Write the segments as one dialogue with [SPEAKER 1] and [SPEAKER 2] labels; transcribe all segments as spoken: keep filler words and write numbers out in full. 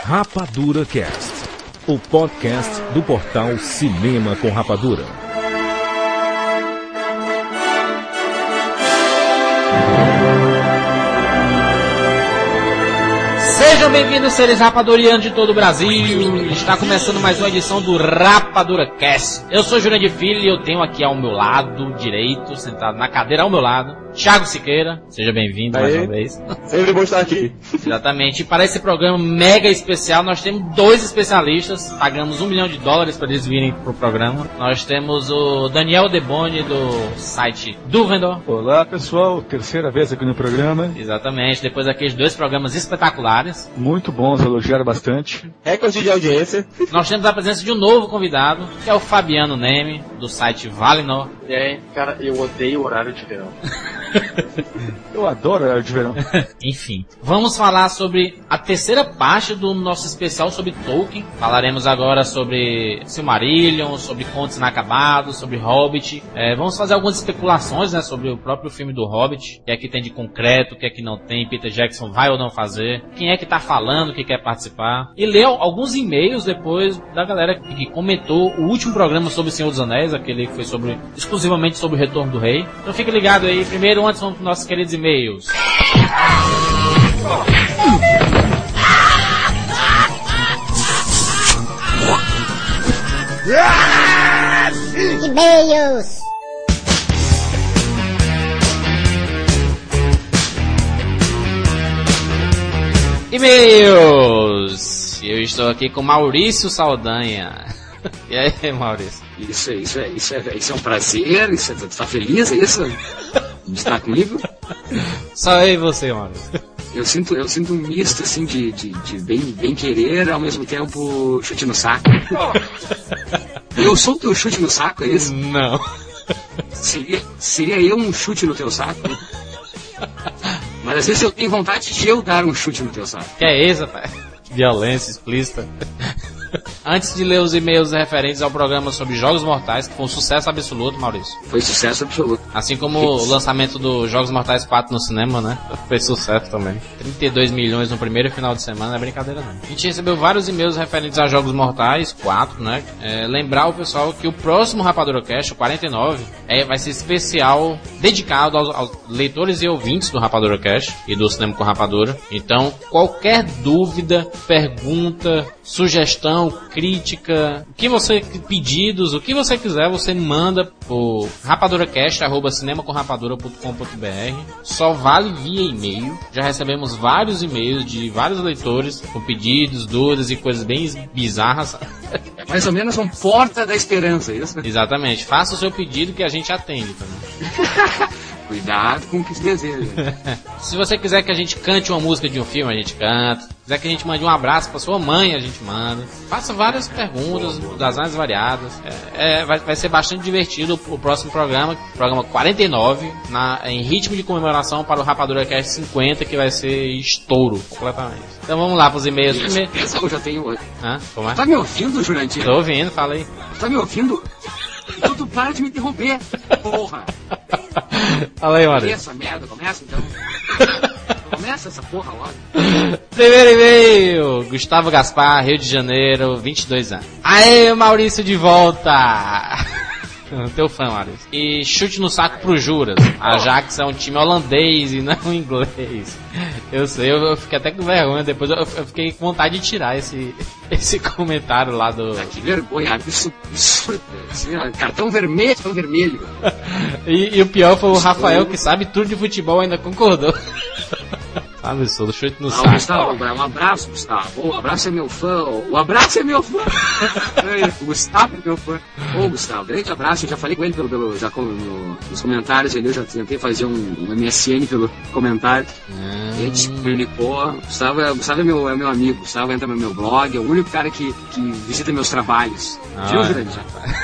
[SPEAKER 1] Rapadura Cast, o podcast do portal Cinema com Rapadura.
[SPEAKER 2] Sejam bem-vindos, seres rapadurianos de todo o Brasil. Está começando mais uma edição do Rapadura Cast. Eu sou Jurandir Filho e eu tenho aqui ao meu lado direito, sentado na cadeira ao meu lado, Thiago Siqueira. Seja bem-vindo mais uma vez.
[SPEAKER 3] Sempre bom estar aqui.
[SPEAKER 2] Exatamente. E para esse programa mega especial, nós temos dois especialistas. Pagamos um milhão de dólares para eles virem pro programa. Nós temos o Daniel Deboni, do site do Vendor.
[SPEAKER 3] Olá, pessoal. Terceira vez aqui no programa.
[SPEAKER 2] Exatamente. Depois daqueles dois programas espetaculares.
[SPEAKER 3] Muito bons, elogiaram bastante.
[SPEAKER 4] Recorde de audiência.
[SPEAKER 2] Nós temos a presença de um novo convidado, que é o Fabiano Neme, do site Valinor.
[SPEAKER 5] E aí, cara, eu odeio o horário de verão.
[SPEAKER 3] Eu adoro horário de verão.
[SPEAKER 2] Enfim, vamos falar sobre a terceira parte do nosso especial sobre Tolkien. Falaremos agora sobre Silmarillion, sobre Contos Inacabados, sobre Hobbit. É, vamos fazer algumas especulações, né, sobre o próprio filme do Hobbit. O que é que tem de concreto, o que é que não tem, Peter Jackson vai ou não fazer, quem é que tá falando, que quer participar. E ler alguns e-mails depois da galera que comentou o último programa sobre o Senhor dos Anéis, aquele que foi sobre, exclusivamente sobre o Retorno do Rei. Então fique ligado aí. Primeiro, antes vamos para nossos queridos e-mails.
[SPEAKER 6] E-mails.
[SPEAKER 2] E-mails. Eu estou aqui com Maurício Saldanha. E aí, Maurício?
[SPEAKER 7] Isso, isso, é, isso, é, isso é um prazer, isso é, tu tá feliz, é isso? De estar comigo?
[SPEAKER 2] Só eu e você, Maurício.
[SPEAKER 7] Eu sinto, eu sinto um misto, assim, de, de, de bem, bem querer, ao mesmo tempo chute no saco. Eu sou o teu chute no saco, é isso?
[SPEAKER 2] Não.
[SPEAKER 7] Seria, seria eu um chute no teu saco? Mas às vezes eu tenho vontade de eu dar um chute no teu saco.
[SPEAKER 2] Que é isso, rapaz? Violência explícita. Antes de ler os e-mails referentes ao programa sobre Jogos Mortais, que foi um sucesso absoluto, Maurício.
[SPEAKER 7] Foi sucesso absoluto.
[SPEAKER 2] Assim como o lançamento do Jogos Mortais quatro no cinema, né? Foi sucesso também. trinta e dois milhões no primeiro final de semana, não é brincadeira não. A gente recebeu vários e-mails referentes a Jogos Mortais quatro, né? É, lembrar o pessoal que o próximo Rapadura Cast, o quarenta e nove, é, vai ser especial, dedicado aos, aos leitores e ouvintes do Rapadura Cast e do Cinema com Rapadura. Então, qualquer dúvida, pergunta, sugestão, crítica, o que você, pedidos, o que você quiser, você manda pro rapaduracast arroba cinemacomrapadura ponto com ponto b r. Só vale via e-mail. Já recebemos vários e-mails de vários leitores com pedidos, dúvidas e coisas bem bizarras.
[SPEAKER 7] É mais ou menos um porta da esperança, isso?
[SPEAKER 2] Exatamente. Faça o seu pedido que a gente atende também.
[SPEAKER 7] Cuidado com o que se deseja.
[SPEAKER 2] Se você quiser que a gente cante uma música de um filme, a gente canta. Se quiser que a gente mande um abraço pra sua mãe, a gente manda. Faça várias perguntas das mais variadas. É, é, vai, vai ser bastante divertido o próximo programa, programa quarenta e nove, na, em ritmo de comemoração para o Rapadura Cast cinquenta, que vai ser estouro completamente. Então vamos lá pros e-mails. Primeiro...
[SPEAKER 7] Essa eu já tenho hoje.
[SPEAKER 2] Hã? Como é?
[SPEAKER 7] Tá me ouvindo, Jurandir?
[SPEAKER 2] Tô ouvindo, fala aí.
[SPEAKER 7] Tá me ouvindo? Então tu para de me interromper, porra.
[SPEAKER 2] Fala aí, Mário.
[SPEAKER 7] Essa merda, começa então. Começa essa porra logo.
[SPEAKER 2] Primeiro e-mail, Gustavo Gaspar, Rio de Janeiro, vinte e dois anos. Aê, Maurício de volta! Teu fã, Maurício. E chute no saco pro Juras. A Ajax é um time holandês e não inglês. Eu sei, eu, eu fiquei até com vergonha. Depois eu, eu fiquei com vontade de tirar esse, esse comentário lá do...
[SPEAKER 7] Ah, que vergonha, isso, isso, isso cartão vermelho, cartão vermelho.
[SPEAKER 2] e, e o pior foi o Rafael, que sabe tudo de futebol, ainda concordou. Sabe, sou do chute no
[SPEAKER 7] ah,
[SPEAKER 2] saco.
[SPEAKER 7] Gustavo, um abraço, Gustavo. O abraço é meu fã. O abraço é meu fã. O Gustavo é meu fã. Ô, Gustavo, grande abraço. Eu já falei com ele pelo, pelo, já com, no, nos comentários ali. Eu já tentei fazer um, um M S N pelo comentário. Hum. A gente comunicou. Gustavo, é, Gustavo é, meu, é meu amigo. Gustavo entra no meu blog. É o único cara que, que visita meus trabalhos. Ah, viu, Jurandir?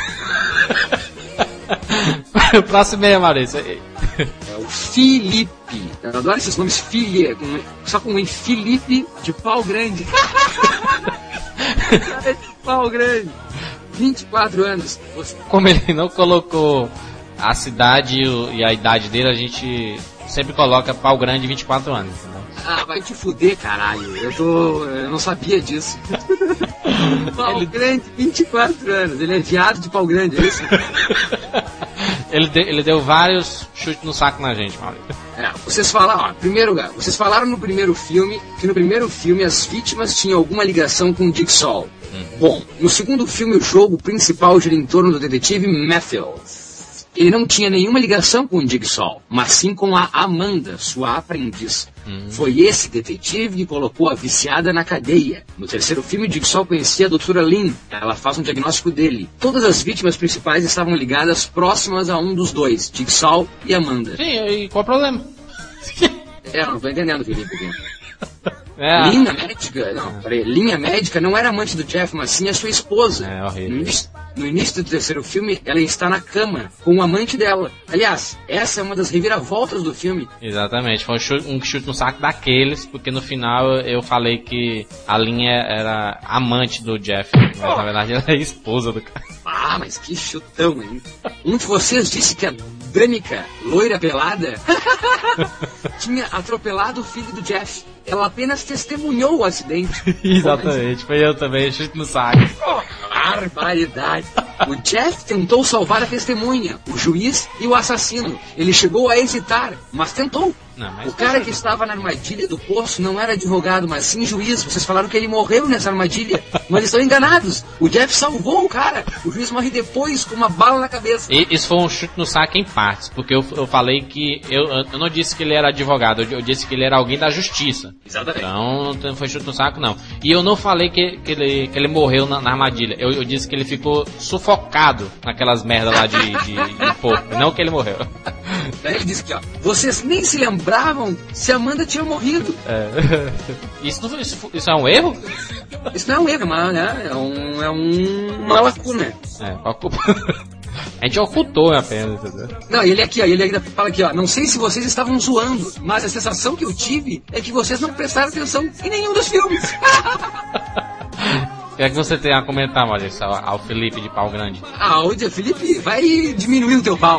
[SPEAKER 2] O próximo é, Maurício.
[SPEAKER 7] É o Felipe. Eu adoro esses nomes, Filipe, só com um Felipe de pau grande. De pau grande. vinte e quatro anos.
[SPEAKER 2] Como ele não colocou a cidade e a idade dele, a gente sempre coloca pau grande vinte e quatro anos. Né?
[SPEAKER 7] Ah, vai te fuder, caralho. Eu tô... Eu não sabia disso. Pau ele... grande, vinte e quatro anos. Ele é viado de pau grande, é isso?
[SPEAKER 2] ele, de, ele deu vários chutes no saco na gente, Maurício.
[SPEAKER 7] É, vocês falaram, ó, primeiro lugar, vocês falaram no primeiro filme que no primeiro filme as vítimas tinham alguma ligação com o Jigsaw. Hum. Bom, no segundo filme o jogo principal gira em torno do detetive Matthew. Ele não tinha nenhuma ligação com o Jigsaw, mas sim com a Amanda, sua aprendiz. Hum. Foi esse detetive que colocou a viciada na cadeia. No terceiro filme, o Jigsaw conhecia a doutora Lynn. Ela faz um diagnóstico dele. Todas as vítimas principais estavam ligadas próximas a um dos dois, Jigsaw e Amanda.
[SPEAKER 2] Sim, e qual o problema?
[SPEAKER 7] É, não tô entendendo, Felipe.
[SPEAKER 2] É.
[SPEAKER 7] Linha médica, não, peraí, linha médica não era amante do Jeff, mas sim a sua esposa.
[SPEAKER 2] É horrível.
[SPEAKER 7] No início, no início do terceiro filme, ela está na cama com o amante dela. Aliás, essa é uma das reviravoltas do filme.
[SPEAKER 2] Exatamente, foi um chute, um chute no saco daqueles, porque no final eu falei que a linha era amante do Jeff, mas na verdade ela é esposa do cara.
[SPEAKER 7] Ah, mas que chutão, hein? Um de vocês disse que a Danica, loira pelada, tinha atropelado o filho do Jeff. Ela apenas testemunhou o acidente.
[SPEAKER 2] Exatamente, foi eu também, chute no saco.
[SPEAKER 7] Oh, barbaridade. O Jeff tentou salvar a testemunha, o juiz e o assassino. Ele chegou a hesitar, mas tentou.
[SPEAKER 2] Não, mas
[SPEAKER 7] o cara que estava na armadilha do poço não era advogado, mas sim juiz. Vocês falaram que ele morreu nessa armadilha, mas estão enganados. O Jeff salvou o cara. O juiz morre depois com uma bala na cabeça.
[SPEAKER 2] E, isso foi um chute no saco em partes, porque eu, eu falei que... Eu, eu não disse que ele era advogado, eu, eu disse que ele era alguém da justiça.
[SPEAKER 7] Exatamente.
[SPEAKER 2] Então não foi chute no saco, não. E eu não falei que, que, ele, que ele morreu na, na armadilha. Eu, eu disse que ele ficou sufocado naquelas merdas lá de, de, de porco. Não que ele morreu.
[SPEAKER 7] Daí ele disse que, ó, vocês nem se lembravam se a Amanda tinha morrido.
[SPEAKER 2] É. Isso, não, isso, isso é um erro?
[SPEAKER 7] Isso não é um erro, mas né, é, um, é um, uma lacuna.
[SPEAKER 2] É, ocupa. A gente ocultou apenas, entendeu?
[SPEAKER 7] Não, ele aqui, ó, ele ainda fala aqui, ó, não sei se vocês estavam zoando, mas a sensação que eu tive é que vocês não prestaram atenção em nenhum dos filmes.
[SPEAKER 2] O que é que você tem a comentar, Maurício, ao Felipe de pau grande?
[SPEAKER 7] Ah, ô, Felipe, vai diminuir o teu pau.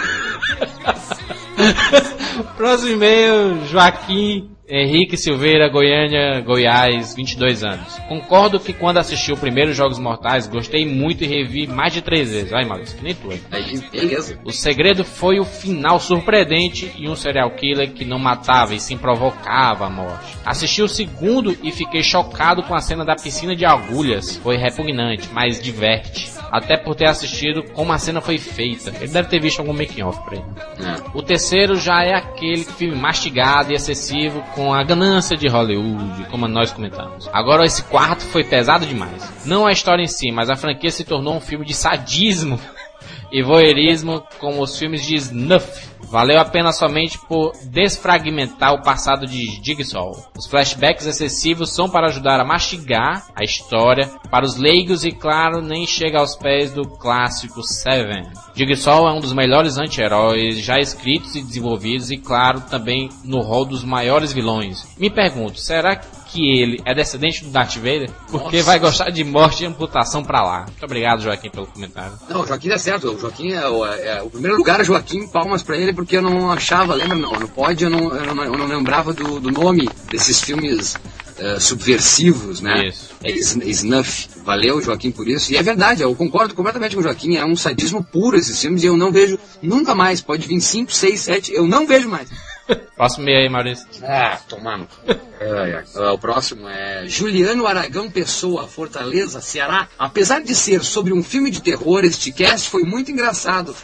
[SPEAKER 2] Próximo e-mail, Joaquim Henrique Silveira, Goiânia, Goiás, vinte e dois anos. Concordo que quando assisti o primeiro Jogos Mortais, gostei muito e revi mais de três vezes. Ai, Maurício, que nem tu.
[SPEAKER 7] Aí, beleza.
[SPEAKER 2] O segredo foi o final surpreendente e um serial killer que não matava e sim provocava a morte. Assisti o segundo e fiquei chocado com a cena da piscina de agulhas. Foi repugnante, mas diverte. Até por ter assistido como a cena foi feita. Ele deve ter visto algum making-off pra ele.
[SPEAKER 7] É.
[SPEAKER 2] O terceiro já é aquele filme mastigado e excessivo com a ganância de Hollywood, como nós comentamos. Agora esse quarto foi pesado demais. Não a história em si, mas a franquia se tornou um filme de sadismo e voyeurismo como os filmes de snuff. Valeu a pena somente por desfragmentar o passado de Jigsaw. Os flashbacks excessivos são para ajudar a mastigar a história para os leigos e, claro, nem chega aos pés do clássico Seven. Jigsaw é um dos melhores anti-heróis já escritos e desenvolvidos e, claro, também no rol dos maiores vilões. Me pergunto, será que ele é descendente do Darth Vader? Porque Nossa. Vai gostar de morte e amputação pra lá. Muito obrigado, Joaquim, pelo comentário.
[SPEAKER 7] Não, o Joaquim dá certo. O Joaquim é o, é, o primeiro lugar é Joaquim, palmas pra ele, porque eu não achava, lembra, não, no pod eu não, eu não, eu não lembrava do, do nome desses filmes uh, subversivos, né?
[SPEAKER 2] Isso.
[SPEAKER 7] É Snuff. Valeu, Joaquim, por isso. E é verdade, eu concordo completamente com o Joaquim. É um sadismo puro esses filmes e eu não vejo nunca mais. Pode vir cinco, seis, sete, eu não vejo mais.
[SPEAKER 2] Próximo meio aí, Maurício.
[SPEAKER 7] Ah, tomando. É, é. O próximo é Juliano Aragão Pessoa, Fortaleza, Ceará. Apesar de ser sobre um filme de terror, este cast foi muito engraçado.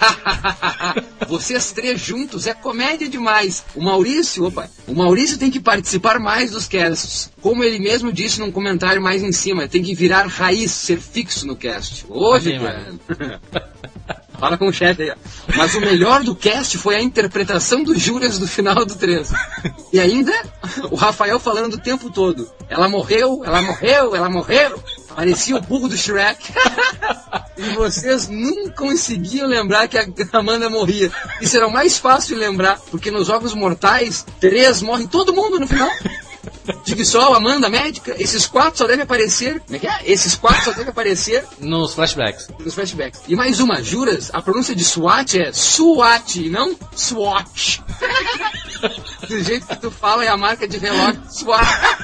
[SPEAKER 7] Vocês três juntos é comédia demais. O Maurício, opa, o Maurício tem que participar mais dos casts. Como ele mesmo disse num comentário mais em cima, tem que virar raiz, ser fixo no cast. Hoje, mano. Fala com o chefe aí, ó. Mas o melhor do cast foi a interpretação do Juras do final do três. E ainda, o Rafael falando o tempo todo. Ela morreu, ela morreu, ela morreu. Parecia o burro do Shrek. E vocês nunca conseguiam lembrar que a Amanda morria. Isso era o mais fácil de lembrar, porque nos Jogos Mortais, três morre todo mundo no final. Jigsaw, Amanda, médica, esses quatro só devem aparecer. Como é que é? Esses quatro só devem aparecer
[SPEAKER 2] nos flashbacks.
[SPEAKER 7] Nos flashbacks. E mais uma, juras, a pronúncia de SWAT é SWAT, não SWAT. Do jeito que tu fala é a marca de relógio SWAT.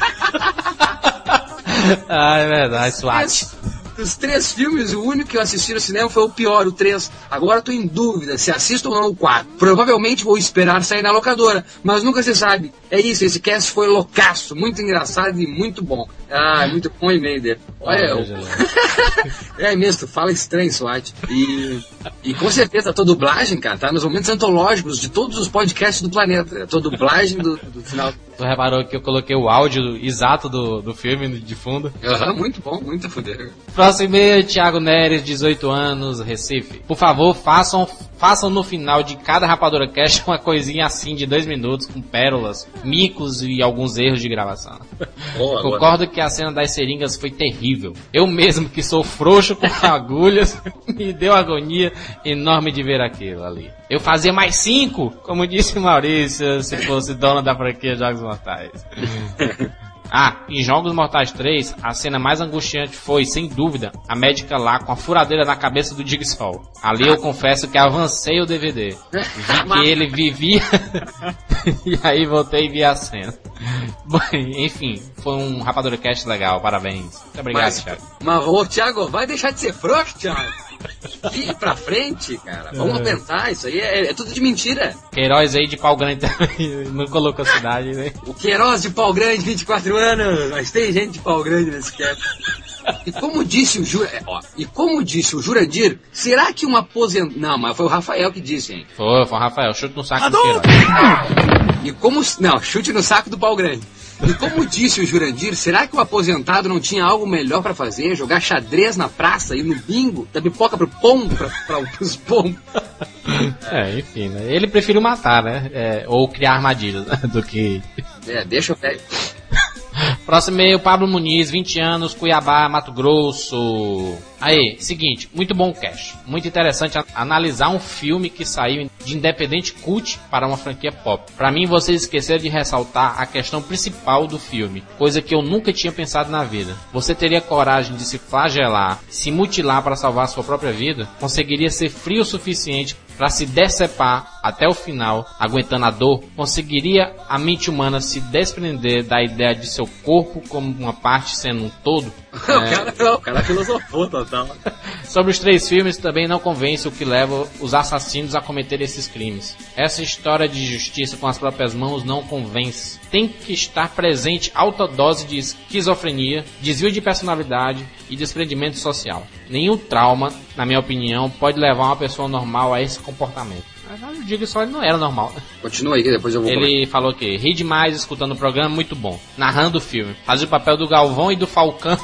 [SPEAKER 2] Ah, é verdade, SWAT.
[SPEAKER 7] Dos três filmes, o único que eu assisti no cinema foi o pior, o três. Agora tô em dúvida se assisto ou não o quatro. Provavelmente vou esperar sair na locadora, mas nunca se sabe. É isso, esse cast foi loucaço, muito engraçado e muito bom. Ah, muito bom e-mail dele. Olha, eu... é mesmo, tu fala estranho, SWAT. E, e com certeza a tua dublagem, cara, tá nos momentos antológicos de todos os podcasts do planeta. A tua dublagem do, do final.
[SPEAKER 2] Tu reparou que eu coloquei o áudio exato do, do filme de fundo?
[SPEAKER 7] Aham, uhum, muito bom, muito foder.
[SPEAKER 2] Próximo e-mail, Thiago Neres, dezoito anos, Recife. Por favor, façam, façam no final de cada Rapadura Cast uma coisinha assim de dois minutos, com pérolas, micos e alguns erros de gravação. Boa, Concordo boa. que a cena das seringas foi terrível. Eu mesmo, que sou frouxo com agulhas, me deu agonia enorme de ver aquilo ali. Eu fazia mais cinco, como disse Maurício, se fosse dona da franquia Jogos Mortais. Ah, em Jogos Mortais três, a cena mais angustiante foi, sem dúvida, a médica lá com a furadeira na cabeça do Jigsaw. Ali eu confesso que avancei o D V D. Vi que ele vivia... e aí voltei e vi a cena. Bom, enfim, foi um Rapadura Cast legal, parabéns. Muito obrigado,
[SPEAKER 7] mas,
[SPEAKER 2] Thiago.
[SPEAKER 7] Mas, ô, Thiago, vai deixar de ser frouxo, Thiago? Ir pra frente, cara. Vamos é. pensar, isso aí é, é tudo de mentira.
[SPEAKER 2] Queiroz aí de Pau Grande também não colocou a cidade, né?
[SPEAKER 7] O Queiroz de Pau Grande, vinte e quatro anos. Mas tem gente de Pau Grande nesse cast. E como disse o Jura, ó, e como disse o Jurandir, será que uma aposentadoria... Não, mas foi o Rafael que disse, hein?
[SPEAKER 2] Foi, foi o Rafael. Chute no saco do Queiroz.
[SPEAKER 7] E como... Não, chute no saco do Pau Grande. E como disse o Jurandir, será que o aposentado não tinha algo melhor pra fazer? Jogar xadrez na praça, ir no bingo, dar pipoca pro pombo, pra, pra, pros pombos?
[SPEAKER 2] É, enfim, né? Ele prefere matar, né? É, ou criar armadilhas, né? Do que...
[SPEAKER 7] É, deixa eu pegar.
[SPEAKER 2] Próximo e-mail, Pablo Muniz, vinte anos, Cuiabá, Mato Grosso. Aí, seguinte, muito bom cast. Muito interessante a- analisar um filme que saiu de independente cult para uma franquia pop. Pra mim, vocês esqueceram de ressaltar a questão principal do filme, coisa que eu nunca tinha pensado na vida. Você teria coragem de se flagelar, se mutilar para salvar sua própria vida? Conseguiria ser frio o suficiente para se decepar até o final, aguentando a dor? Conseguiria a mente humana se desprender da ideia de seu corpo como uma parte sendo um todo?
[SPEAKER 7] O cara não, o cara filosofou total.
[SPEAKER 2] Sobre os três filmes, também não convence o que leva os assassinos a cometer esses crimes. Essa história de justiça com as próprias mãos não convence. Tem que estar presente alta dose de esquizofrenia, desvio de personalidade e desprendimento social. Nenhum trauma, na minha opinião, pode levar uma pessoa normal a esse comportamento. Mas eu digo só, ele não era normal.
[SPEAKER 7] Continua aí, depois eu vou...
[SPEAKER 2] Ele comer. Falou que ri demais escutando o programa, muito bom. Narrando o filme. Fazia o papel do Galvão e do Falcão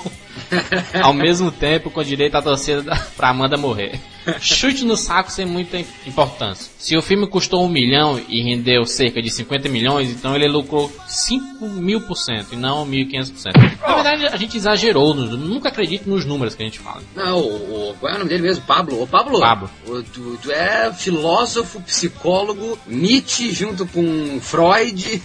[SPEAKER 2] ao mesmo tempo, com direito à torcida pra Amanda morrer. Chute no saco sem muita importância. Se o filme custou um milhão e rendeu cerca de cinquenta milhões, então ele lucrou cinco mil por cento e não mil e quinhentos por cento. Na verdade, a gente exagerou. Nunca acredito nos números que a gente fala.
[SPEAKER 7] Não, o, o, qual é o nome dele mesmo? Pablo. Ô, Pablo.
[SPEAKER 2] Pablo.
[SPEAKER 7] O, tu, tu é filósofo, psicólogo, Nietzsche junto com Freud.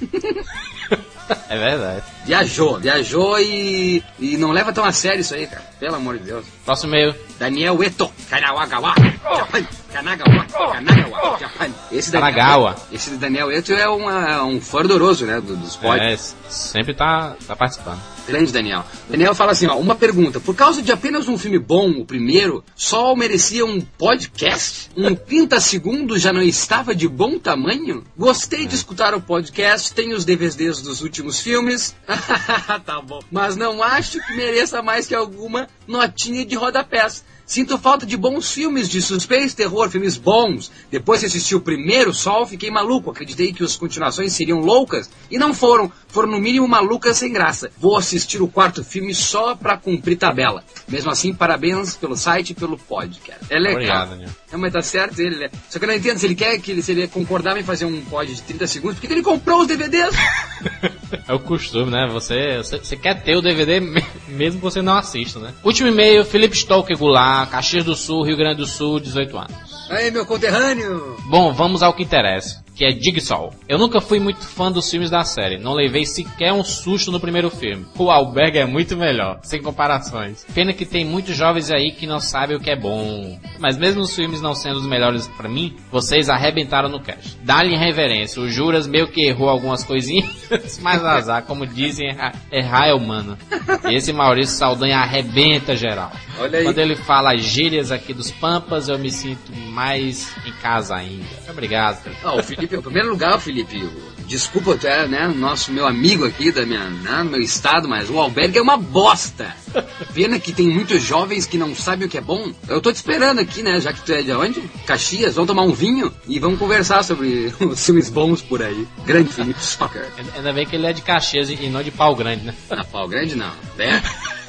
[SPEAKER 2] É verdade.
[SPEAKER 7] Viajou, viajou e, e não leva tão a sério isso aí, cara. Pelo amor de Deus.
[SPEAKER 2] Próximo e-mail.
[SPEAKER 7] Daniel Eto, Kanagawa, Japan. Kanagawa, Kanagawa, Japan. Esse
[SPEAKER 2] Kanagawa.
[SPEAKER 7] Daniel, esse Daniel Eto é uma, um fordoroso, né, do, dos podcasts.
[SPEAKER 2] É, sempre tá, tá participando.
[SPEAKER 7] Grande Daniel. Daniel fala assim, ó, uma pergunta. Por causa de apenas um filme bom, o primeiro, só merecia um podcast? Um trinta segundos já não estava de bom tamanho? Gostei de escutar o podcast, tenho os D V Ds dos últimos filmes. Tá bom. Mas não acho que mereça mais que alguma notinha de rodapés. Sinto falta de bons filmes de suspense, terror, filmes bons. Depois que assisti o primeiro Sol, fiquei maluco. Acreditei que as continuações seriam loucas. E não foram. Foram no mínimo malucas sem graça. Vou assistir o quarto filme só pra cumprir tabela. Mesmo assim, parabéns pelo site e pelo podcast. É legal.
[SPEAKER 2] Obrigado, Daniel.
[SPEAKER 7] Não, mas tá certo ele, né? Só que eu não entendo se ele quer que ele, se ele concordar em fazer um pod de trinta segundos, por que ele comprou os D V Ds?
[SPEAKER 2] É o costume, né? Você, você, você quer ter o D V D mesmo que você não assista, né? Último e-mail, Felipe Stolker Goulart, Caxias do Sul, Rio Grande do Sul, dezoito anos.
[SPEAKER 7] Aí, meu conterrâneo!
[SPEAKER 2] Bom, vamos ao que interessa. que é Jigsaw. Eu nunca fui muito fã dos filmes da série, não levei sequer um susto no primeiro filme. O Albergue é muito melhor, sem comparações. Pena que tem muitos jovens aí que não sabem o que é bom. Mas mesmo os filmes não sendo os melhores pra mim, vocês arrebentaram no cast. Dá-lhe reverência, o Juras meio que errou algumas coisinhas, mas azar, como dizem, errar, errar é humano. E esse Maurício Saldanha arrebenta geral.
[SPEAKER 7] Olha aí.
[SPEAKER 2] Quando ele fala as gírias aqui dos Pampas, eu me sinto mais em casa ainda. Obrigado, Felipe.
[SPEAKER 7] Ah, o Felipe, em primeiro lugar, Felipe, desculpa até, né, nosso meu amigo aqui da minha, né, meu estado, mas o Albergue é uma bosta. Pena que tem muitos jovens que não sabem o que é bom. Eu tô te esperando aqui, né, já que tu é de onde? Caxias, vamos tomar um vinho e vamos conversar sobre os filmes bons por aí. Grande Felipe Stalker.
[SPEAKER 2] Ainda bem que ele é de Caxias e não de Pau Grande, né?
[SPEAKER 7] Ah, Pau Grande não, né?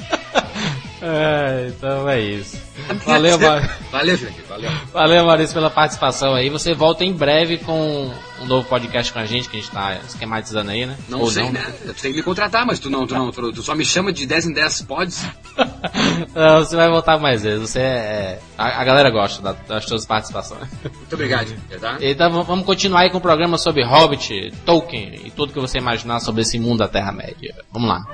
[SPEAKER 2] É, então é isso. Valeu, Mar...
[SPEAKER 7] Valeu, Felipe, valeu.
[SPEAKER 2] Valeu, Maurício, pela participação aí. Você volta em breve com um novo podcast com a gente, que a gente tá esquematizando aí, né?
[SPEAKER 7] Não
[SPEAKER 2] Ou
[SPEAKER 7] sei,
[SPEAKER 2] não,
[SPEAKER 7] né? Tu tem que me contratar, mas tu não, tu não, tu, tu só me chama de dez em dez pods.
[SPEAKER 2] Não, você vai voltar mais vezes. Você é... A, a galera gosta da, das suas participações.
[SPEAKER 7] Muito obrigado, tá?
[SPEAKER 2] Então vamos continuar aí com o programa sobre Hobbit, Tolkien e tudo que você imaginar sobre esse mundo da Terra-média. Vamos lá.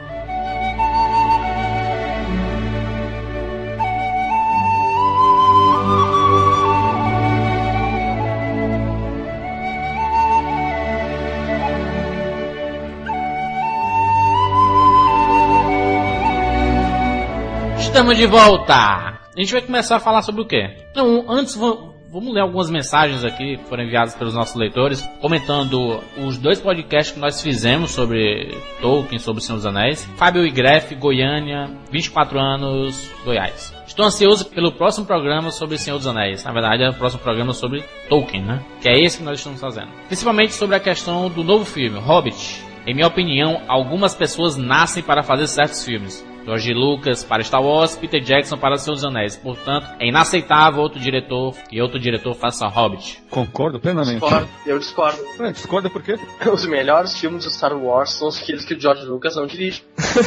[SPEAKER 2] Estamos de volta! A gente vai começar a falar sobre o quê? Não, antes vamos ler algumas mensagens aqui que foram enviadas pelos nossos leitores, comentando os dois podcasts que nós fizemos sobre Tolkien, sobre o Senhor dos Anéis. Fábio Igrefe, Goiânia, vinte e quatro anos, Goiás. Estou ansioso pelo próximo programa sobre o Senhor dos Anéis. Na verdade, é o próximo programa sobre Tolkien, né? Que é esse que nós estamos fazendo. Principalmente sobre a questão do novo filme, Hobbit. Em minha opinião, algumas pessoas nascem para fazer certos filmes. George Lucas para Star Wars, Peter Jackson para Senhor dos Anéis. Portanto, é inaceitável outro diretor que outro diretor faça Hobbit.
[SPEAKER 3] Concordo plenamente.
[SPEAKER 5] Discordo, eu discordo.
[SPEAKER 3] É, discorda por quê?
[SPEAKER 5] Os melhores filmes do Star Wars são aqueles que o George Lucas não dirige.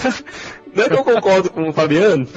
[SPEAKER 4] Não é que eu concordo com o Fabiano.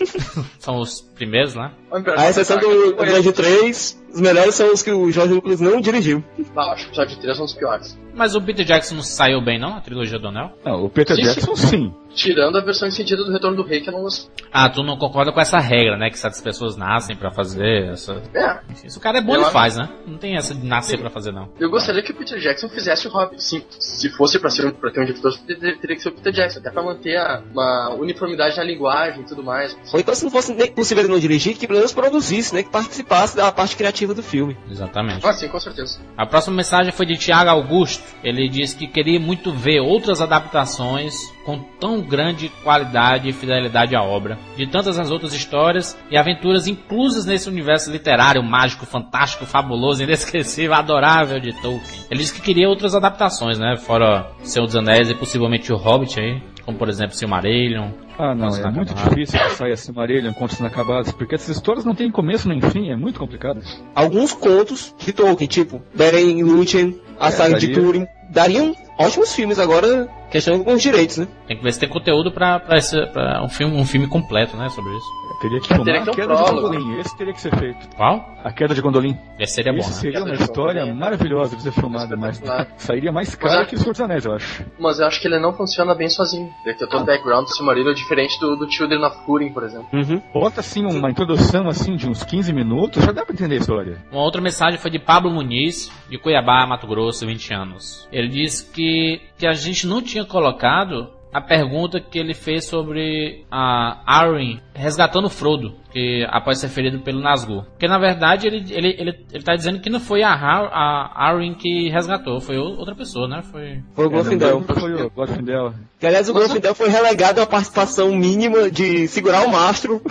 [SPEAKER 2] São os primeiros, né?
[SPEAKER 4] A exceção do episódio três, os melhores são os que o George Lucas não dirigiu.
[SPEAKER 5] Ah, acho que o episódio três são os piores.
[SPEAKER 2] Mas o Peter Jackson não saiu bem, não? A trilogia do Anel?
[SPEAKER 3] Não, o Peter
[SPEAKER 5] Sim,
[SPEAKER 3] Jackson
[SPEAKER 5] sim.
[SPEAKER 3] sim.
[SPEAKER 5] Tirando a versão estendida do Retorno do Rei, que eu não gostei.
[SPEAKER 2] Ah, tu não concorda com essa regra, né? Que certas pessoas nascem pra fazer essa...
[SPEAKER 5] É.
[SPEAKER 2] Se o cara é bom,
[SPEAKER 5] Eu
[SPEAKER 2] ele
[SPEAKER 5] acho-
[SPEAKER 2] faz, né? Não tem essa de nascer pra fazer, não.
[SPEAKER 5] Eu gostaria que o Peter Jackson fizesse o Hobbit. Sim, se fosse pra, ser um, pra ter um diretor, teria teria que ser o Peter Jackson. Até pra manter a, uma uniformidade na linguagem e tudo mais.
[SPEAKER 4] Ou então, se não fosse nem possível ele não dirigir, que pelo menos produzisse, né? Que participasse da parte criativa do filme.
[SPEAKER 2] Exatamente.
[SPEAKER 5] Ah, sim, com certeza.
[SPEAKER 2] A próxima mensagem foi de Thiago Augusto. Ele disse que queria muito ver outras adaptações com tão grande qualidade e fidelidade à obra, de tantas as outras histórias e aventuras inclusas nesse universo literário, mágico, fantástico, fabuloso, inesquecível, adorável de Tolkien. Ele disse que queria outras adaptações, né? Fora Senhor dos Anéis e possivelmente o Hobbit aí, como por exemplo Silmarillion.
[SPEAKER 3] Ah, não,
[SPEAKER 2] Contos
[SPEAKER 3] é muito
[SPEAKER 2] Inacabados.
[SPEAKER 3] difícil que saia Silmarillion, Contos Inacabados, porque essas histórias não têm começo nem fim, é muito complicado.
[SPEAKER 4] Alguns contos de Tolkien, tipo Beren e Lúthien, A
[SPEAKER 3] É,
[SPEAKER 4] Saga de
[SPEAKER 3] daria-
[SPEAKER 4] Túrin, dariam ótimos filmes agora, questão com os direitos, né?
[SPEAKER 2] Tem que ver se tem conteúdo pra, pra, esse, pra um, filme, um filme completo, né? Sobre isso.
[SPEAKER 3] Teria que filmar
[SPEAKER 5] Teria que
[SPEAKER 3] a
[SPEAKER 5] ter um
[SPEAKER 3] Queda de
[SPEAKER 5] prólogo.
[SPEAKER 3] Gondolin, esse teria que ser feito.
[SPEAKER 2] Qual?
[SPEAKER 3] A Queda de Gondolin.
[SPEAKER 2] Esse seria bom,
[SPEAKER 3] Isso
[SPEAKER 2] né?
[SPEAKER 3] seria uma
[SPEAKER 5] Queda de
[SPEAKER 3] história
[SPEAKER 5] Gondolin.
[SPEAKER 3] maravilhosa de ser filmada, mas sairia mais caro
[SPEAKER 5] Mas a-
[SPEAKER 3] que o Senhor dos Anéis, eu acho.
[SPEAKER 5] Mas eu acho que ele não funciona bem sozinho. Ele tem todo o background do Silmarillion diferente do, do Children of Húrin, por exemplo.
[SPEAKER 4] Uhum.
[SPEAKER 3] Bota assim uma introdução assim de uns quinze minutos, já dá pra entender a história.
[SPEAKER 2] Uma outra mensagem foi de Pablo Muniz, de Cuiabá, Mato Grosso, vinte anos. Ele disse que, que a gente não tinha colocado a pergunta que ele fez sobre a Arryn resgatando Frodo, que após ser ferido pelo Nazgûl. Porque na verdade ele, ele, ele, ele tá dizendo que não foi a, Har- a Arryn que resgatou, foi o- outra pessoa, né? Foi...
[SPEAKER 4] Foi o Glorfindel.
[SPEAKER 3] É, foi o Glorfindel.
[SPEAKER 4] Que, aliás, o Glorfindel foi relegado à participação mínima de segurar o mastro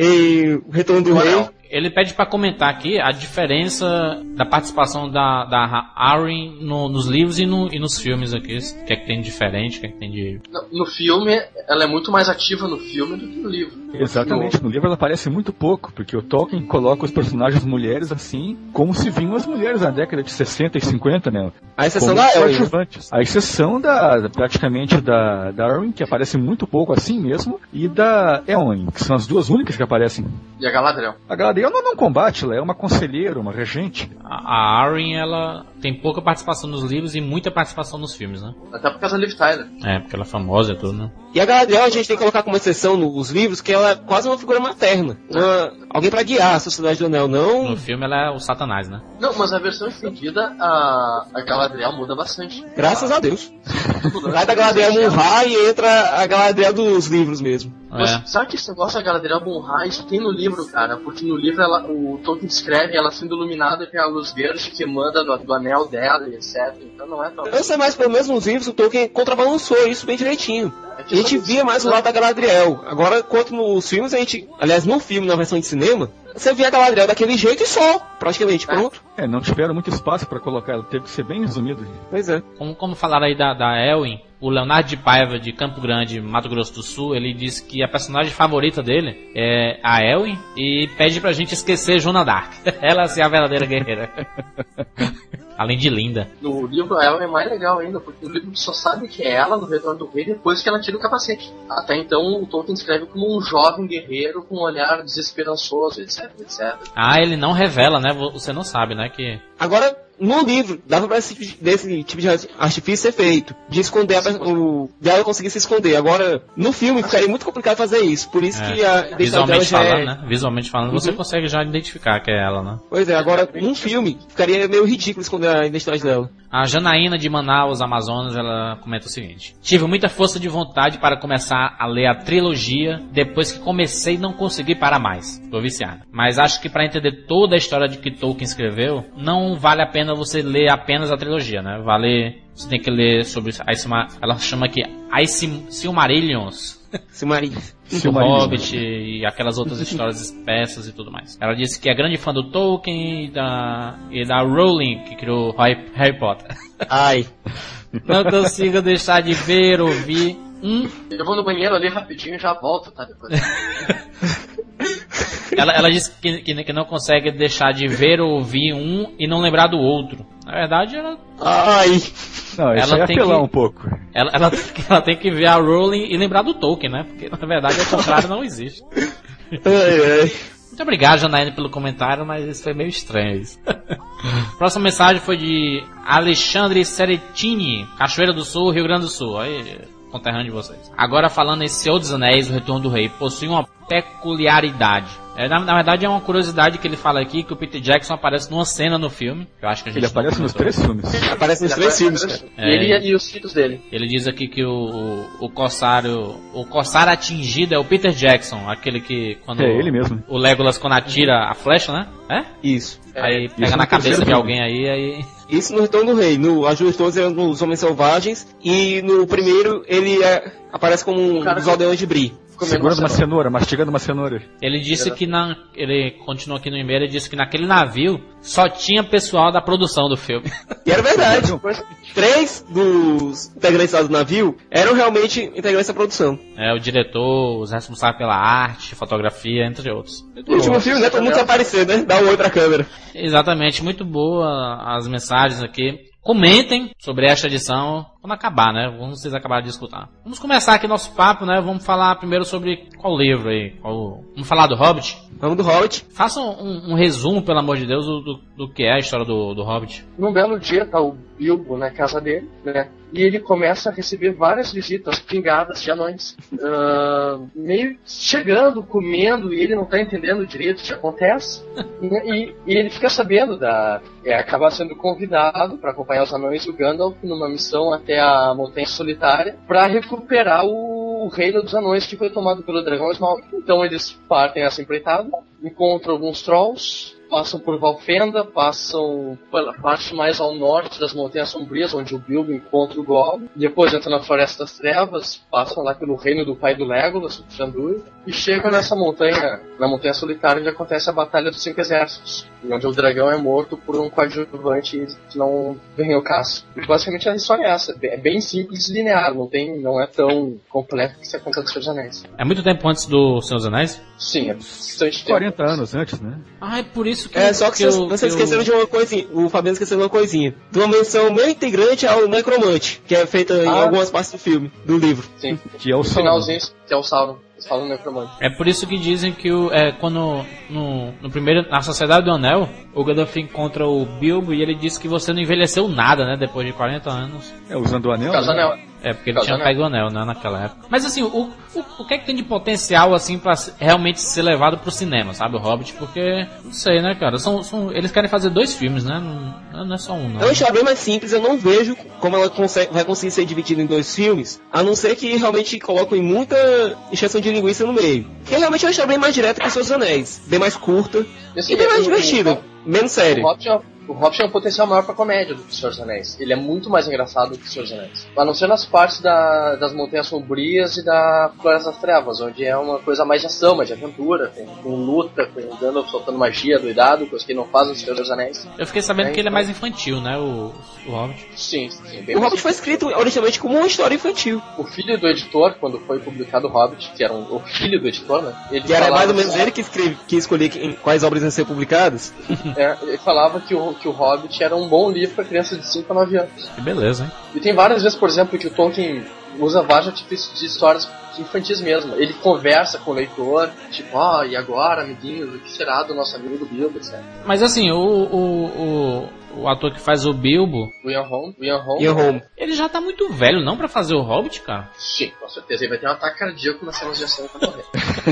[SPEAKER 4] em O Retorno do Rei.
[SPEAKER 2] Ele pede pra comentar aqui a diferença da participação da, da Arryn no, nos livros e, no, e nos filmes aqui. O que é que tem de diferente, o que é que tem de...
[SPEAKER 5] No, no filme, ela é muito mais ativa no filme do que no livro.
[SPEAKER 3] Exatamente, no livro ela aparece muito pouco, porque o Tolkien coloca os personagens mulheres assim, como se vinham as mulheres na década de sessenta e cinquenta, né?
[SPEAKER 4] A exceção
[SPEAKER 3] Como
[SPEAKER 4] da Elwin.
[SPEAKER 3] coadjuvantes. A exceção da, praticamente da, da Arwen, que aparece muito pouco assim mesmo, e da Elwin, que são as duas únicas que aparecem.
[SPEAKER 5] E a Galadriel.
[SPEAKER 3] A Galadriel não, não combate, ela é uma conselheira, uma regente.
[SPEAKER 2] A, a Arwen, ela tem pouca participação nos livros e muita participação nos filmes, né?
[SPEAKER 5] Até por causa da Liv Tyler.
[SPEAKER 2] É, porque ela é famosa e tudo, né?
[SPEAKER 4] E a Galadriel a gente tem que colocar como exceção nos livros que ela é quase uma figura materna. Uma, alguém pra guiar a Sociedade do Anel, não...
[SPEAKER 2] No filme ela é o Satanás, né?
[SPEAKER 5] Não, mas a versão estendida, a, a Galadriel muda bastante.
[SPEAKER 4] Graças a Deus. Sai da Galadriel Munhá e entra a Galadriel dos livros mesmo.
[SPEAKER 5] Mas
[SPEAKER 2] É.
[SPEAKER 5] sabe que esse negócio da Galadriel Munhá, isso tem no livro, cara? Porque no livro ela, o Tolkien descreve ela sendo iluminada pela luz verde que emana do, do anel dela e etcétera. Então não é tão...
[SPEAKER 4] Eu sei mais, pelo menos nos livros, o Tolkien contrabalançou isso bem direitinho.
[SPEAKER 5] É
[SPEAKER 4] A gente via mais o lado da Galadriel. Agora, quanto nos filmes, a gente... Aliás, no filme, na versão de cinema, você via a Galadriel daquele jeito e só, praticamente, pronto.
[SPEAKER 3] É, não tiveram muito espaço pra colocar ela, teve que ser bem resumido.
[SPEAKER 4] Pois é.
[SPEAKER 2] Como, como falaram aí da, da Elwin, o Leonardo de Paiva, de Campo Grande, Mato Grosso do Sul, ele disse que a personagem favorita dele é a Elwin e pede pra gente esquecer Joana Dark. Ela ser a verdadeira guerreira. Além de linda.
[SPEAKER 5] No livro ela é mais legal ainda, porque no livro só sabe que é ela no Retorno do Rei depois que ela tira o capacete. Até então o Tolkien descreve como um jovem guerreiro com um olhar desesperançoso, etc, etcétera.
[SPEAKER 2] Ah, ele não revela, né? Você não sabe, né? Que...
[SPEAKER 4] Agora, no livro, dava pra esse, desse tipo de artifício ser feito. De esconder, a, o, de ela conseguir se esconder. Agora, no filme, ficaria muito complicado fazer isso. Por isso
[SPEAKER 2] É,
[SPEAKER 4] que a identidade dela
[SPEAKER 2] visualmente
[SPEAKER 4] já
[SPEAKER 2] falando,
[SPEAKER 4] é...
[SPEAKER 2] né? Visualmente falando, você
[SPEAKER 4] Uhum.
[SPEAKER 2] consegue já identificar que é ela, né?
[SPEAKER 4] Pois é, agora, num filme, ficaria meio ridículo esconder a identidade dela.
[SPEAKER 2] A Janaína de Manaus, Amazonas, ela comenta o seguinte: tive muita força de vontade para começar a ler a trilogia. Depois que comecei, não consegui parar mais. Tô viciado. Mas acho que para entender toda a história de que Tolkien escreveu, não vale a pena você ler apenas a trilogia, né? Vale... Você tem que ler sobre... Ela chama aqui As Silmarillions.
[SPEAKER 4] Silmarillion.
[SPEAKER 2] O Hobbit e aquelas outras histórias espessas e tudo mais. Ela disse que é grande fã do Tolkien e da, e da Rowling, que criou Harry Potter.
[SPEAKER 4] Ai.
[SPEAKER 2] Não consigo deixar de ver, ouvir um...
[SPEAKER 5] Eu vou no banheiro ali rapidinho e já volto, tá? Depois.
[SPEAKER 2] Ela, ela disse que, que, que não consegue deixar de ver ou ouvir um e não lembrar do outro. Na verdade, ela...
[SPEAKER 4] Ai.
[SPEAKER 3] Não, isso
[SPEAKER 2] Ela
[SPEAKER 3] é
[SPEAKER 2] tem
[SPEAKER 3] apelar
[SPEAKER 2] que-
[SPEAKER 3] um pouco.
[SPEAKER 2] Ela, ela, ela tem que ver a Rowling e lembrar do Tolkien, né? Porque, na verdade, o contrário não existe.
[SPEAKER 4] Ai, ai.
[SPEAKER 2] Muito obrigado, Janaína, pelo comentário, mas isso foi meio estranho. Isso. Próxima mensagem foi de Alexandre Seretini, Cachoeira do Sul, Rio Grande do Sul. Aí, conterrâneo de vocês. Agora falando em Senhor dos Anéis, O Retorno do Rei, possui uma peculiaridade. É, na, na verdade é uma curiosidade que ele fala aqui, que o Peter Jackson aparece numa cena no filme. Que eu acho que a gente
[SPEAKER 3] Ele
[SPEAKER 2] não
[SPEAKER 3] aparece nos
[SPEAKER 2] comentou.
[SPEAKER 3] três filmes.
[SPEAKER 4] Aparece nos três filmes, cara.
[SPEAKER 2] É.
[SPEAKER 5] Ele e os filhos dele.
[SPEAKER 2] Ele diz aqui que o, o, o Corsário, o Corsário atingido é o Peter Jackson, aquele que quando
[SPEAKER 3] É ele mesmo.
[SPEAKER 2] o Legolas quando atira a flecha, né? É?
[SPEAKER 4] Isso.
[SPEAKER 2] Aí pega
[SPEAKER 3] Isso
[SPEAKER 2] na
[SPEAKER 3] no
[SPEAKER 2] cabeça
[SPEAKER 3] terceiro
[SPEAKER 2] de
[SPEAKER 3] filme.
[SPEAKER 2] alguém aí, aí...
[SPEAKER 4] Isso no Retorno do Rei. No Ajuda de Todos é nos Homens Selvagens. E no primeiro ele é- aparece como um
[SPEAKER 5] cara
[SPEAKER 4] dos
[SPEAKER 5] que-
[SPEAKER 4] aldeões de Bri.
[SPEAKER 3] Segurando uma cenoura, mastigando uma cenoura.
[SPEAKER 2] Ele disse que na, ele continua aqui no e-mail, ele disse que naquele navio só tinha pessoal da produção do filme.
[SPEAKER 4] E era verdade. Três dos integrantes lá do navio eram realmente integrantes da produção.
[SPEAKER 2] É, o diretor, os responsáveis pela arte, fotografia, entre outros.
[SPEAKER 4] No último filme, né? Todo mundo se aparecer, né? Dá um oi pra câmera.
[SPEAKER 2] Exatamente, muito boa as mensagens aqui. Comentem sobre esta edição quando acabar, né? Vamos vocês acabarem de escutar. Vamos começar aqui nosso papo, né? Vamos falar primeiro sobre qual livro aí. Qual... Vamos falar do Hobbit?
[SPEAKER 4] Vamos do Hobbit.
[SPEAKER 2] Façam um, um resumo, pelo amor de Deus, do, do, do que é a história do, do Hobbit.
[SPEAKER 5] Num belo dia tá o Bilbo na casa dele, né? E ele começa a receber várias visitas pingadas de anões. Ah, meio chegando, comendo, e ele não tá entendendo direito o que acontece. E, e ele fica sabendo da... É, acaba sendo convidado para acompanhar os anões e o Gandalf numa missão até a Montanha Solitária para recuperar o, o reino dos anões que foi tomado pelo dragão Smaug. Então eles partem essa empreitada, encontram alguns trolls, passam por Valfenda, passam pela parte mais ao norte das Montanhas Sombrias, onde o Bilbo encontra o Gollum. Depois entram na Floresta das Trevas, passam lá pelo reino do pai do Legolas, o Thranduil, e chegam nessa montanha, na Montanha Solitária, onde acontece a Batalha dos Cinco Exércitos, onde o dragão é morto por um coadjuvante que não ganhou caso. E basicamente a história é essa, é bem simples e linear, não, tem, não é tão completo que se acontece dos Seus Anéis.
[SPEAKER 2] É muito tempo antes do Senhor dos Anéis?
[SPEAKER 5] Sim, é bastante tempo.
[SPEAKER 3] quarenta anos antes, né?
[SPEAKER 2] Ah, é por isso que...
[SPEAKER 4] É, só que,
[SPEAKER 2] que
[SPEAKER 4] vocês,
[SPEAKER 2] eu,
[SPEAKER 4] vocês
[SPEAKER 2] que
[SPEAKER 4] esqueceram
[SPEAKER 2] eu...
[SPEAKER 4] de uma coisinha, o Fabiano esqueceu de uma coisinha. De uma menção meio integrante ao Necromante, que é feita em
[SPEAKER 5] Ah.
[SPEAKER 4] algumas partes do filme, do livro.
[SPEAKER 5] Sim,
[SPEAKER 3] Que é o
[SPEAKER 5] no
[SPEAKER 3] Sauron.
[SPEAKER 5] finalzinho, que é o Sauron. Eles falam necromante.
[SPEAKER 2] É por isso que dizem que o, é, quando no, no primeiro, na Sociedade do Anel, o Gandalf encontra o Bilbo e ele diz que você não envelheceu nada, né, depois de quarenta anos.
[SPEAKER 3] É, usando o anel.
[SPEAKER 5] Caso
[SPEAKER 3] né?
[SPEAKER 5] anel.
[SPEAKER 2] É, porque ele
[SPEAKER 5] Caso
[SPEAKER 2] tinha
[SPEAKER 5] anel.
[SPEAKER 2] pego o anel, né, naquela época. Mas assim, o, o, o que é que tem de potencial, assim, pra realmente ser levado pro cinema, sabe, o Hobbit? Porque, não sei, né, cara, são, são, eles querem fazer dois filmes, né, não, não é só um, não.
[SPEAKER 4] É uma história bem mais simples, eu não vejo como ela consegue, vai conseguir ser dividida em dois filmes, a não ser que realmente coloquem muita encheção de linguiça no meio. Que realmente é uma história bem mais direta que os Seus Anéis, bem mais curta
[SPEAKER 5] E, assim,
[SPEAKER 4] e bem mais
[SPEAKER 5] o-
[SPEAKER 4] divertida,
[SPEAKER 5] o-
[SPEAKER 4] menos
[SPEAKER 5] O
[SPEAKER 4] séria.
[SPEAKER 5] Hobbit é, o Hobbit é um potencial maior pra comédia do que o Senhor dos Anéis. Ele é muito mais engraçado que o Senhor dos Anéis. A não ser nas partes da, das Montanhas Sombrias e da Floresta das Trevas, onde é uma coisa mais de ação, mais de aventura, tem, com luta, com o Gandalf soltando magia, doidado, coisa que ele não faz no Senhor dos Anéis.
[SPEAKER 2] Eu fiquei sabendo
[SPEAKER 5] É,
[SPEAKER 2] que ele é
[SPEAKER 5] então.
[SPEAKER 2] mais infantil, né, o, o Hobbit.
[SPEAKER 5] Sim, sim. Bem
[SPEAKER 4] O
[SPEAKER 5] mais
[SPEAKER 4] Hobbit foi escrito originalmente como uma história infantil,
[SPEAKER 5] O filho do editor, quando foi publicado o Hobbit, que era um, o filho do editor, né? Ele
[SPEAKER 4] que era
[SPEAKER 5] falava
[SPEAKER 4] mais ou menos
[SPEAKER 5] que-
[SPEAKER 4] ele que, escreve, que escolhia quem- quais obras iam ser publicadas.
[SPEAKER 5] é, ele falava que o, que o Hobbit era um bom livro para crianças de cinco a nove anos.
[SPEAKER 2] Que beleza, hein?
[SPEAKER 5] E tem várias vezes, por exemplo, que o Tolkien usa vários artifícios de histórias infantis mesmo. Ele conversa com o leitor, tipo, ah, e agora, amiguinhos, o que será do nosso amigo do Bilbo, etcétera.
[SPEAKER 2] Mas assim, o, o, o, o ator que faz o Bilbo,
[SPEAKER 5] O Ian Holm, o Ian Holm,
[SPEAKER 4] Ian Holm.
[SPEAKER 2] ele já tá muito velho, não, pra fazer o Hobbit, cara?
[SPEAKER 5] sim, com certeza, ele vai ter um ataque cardíaco nas cenas de ação pra morrer.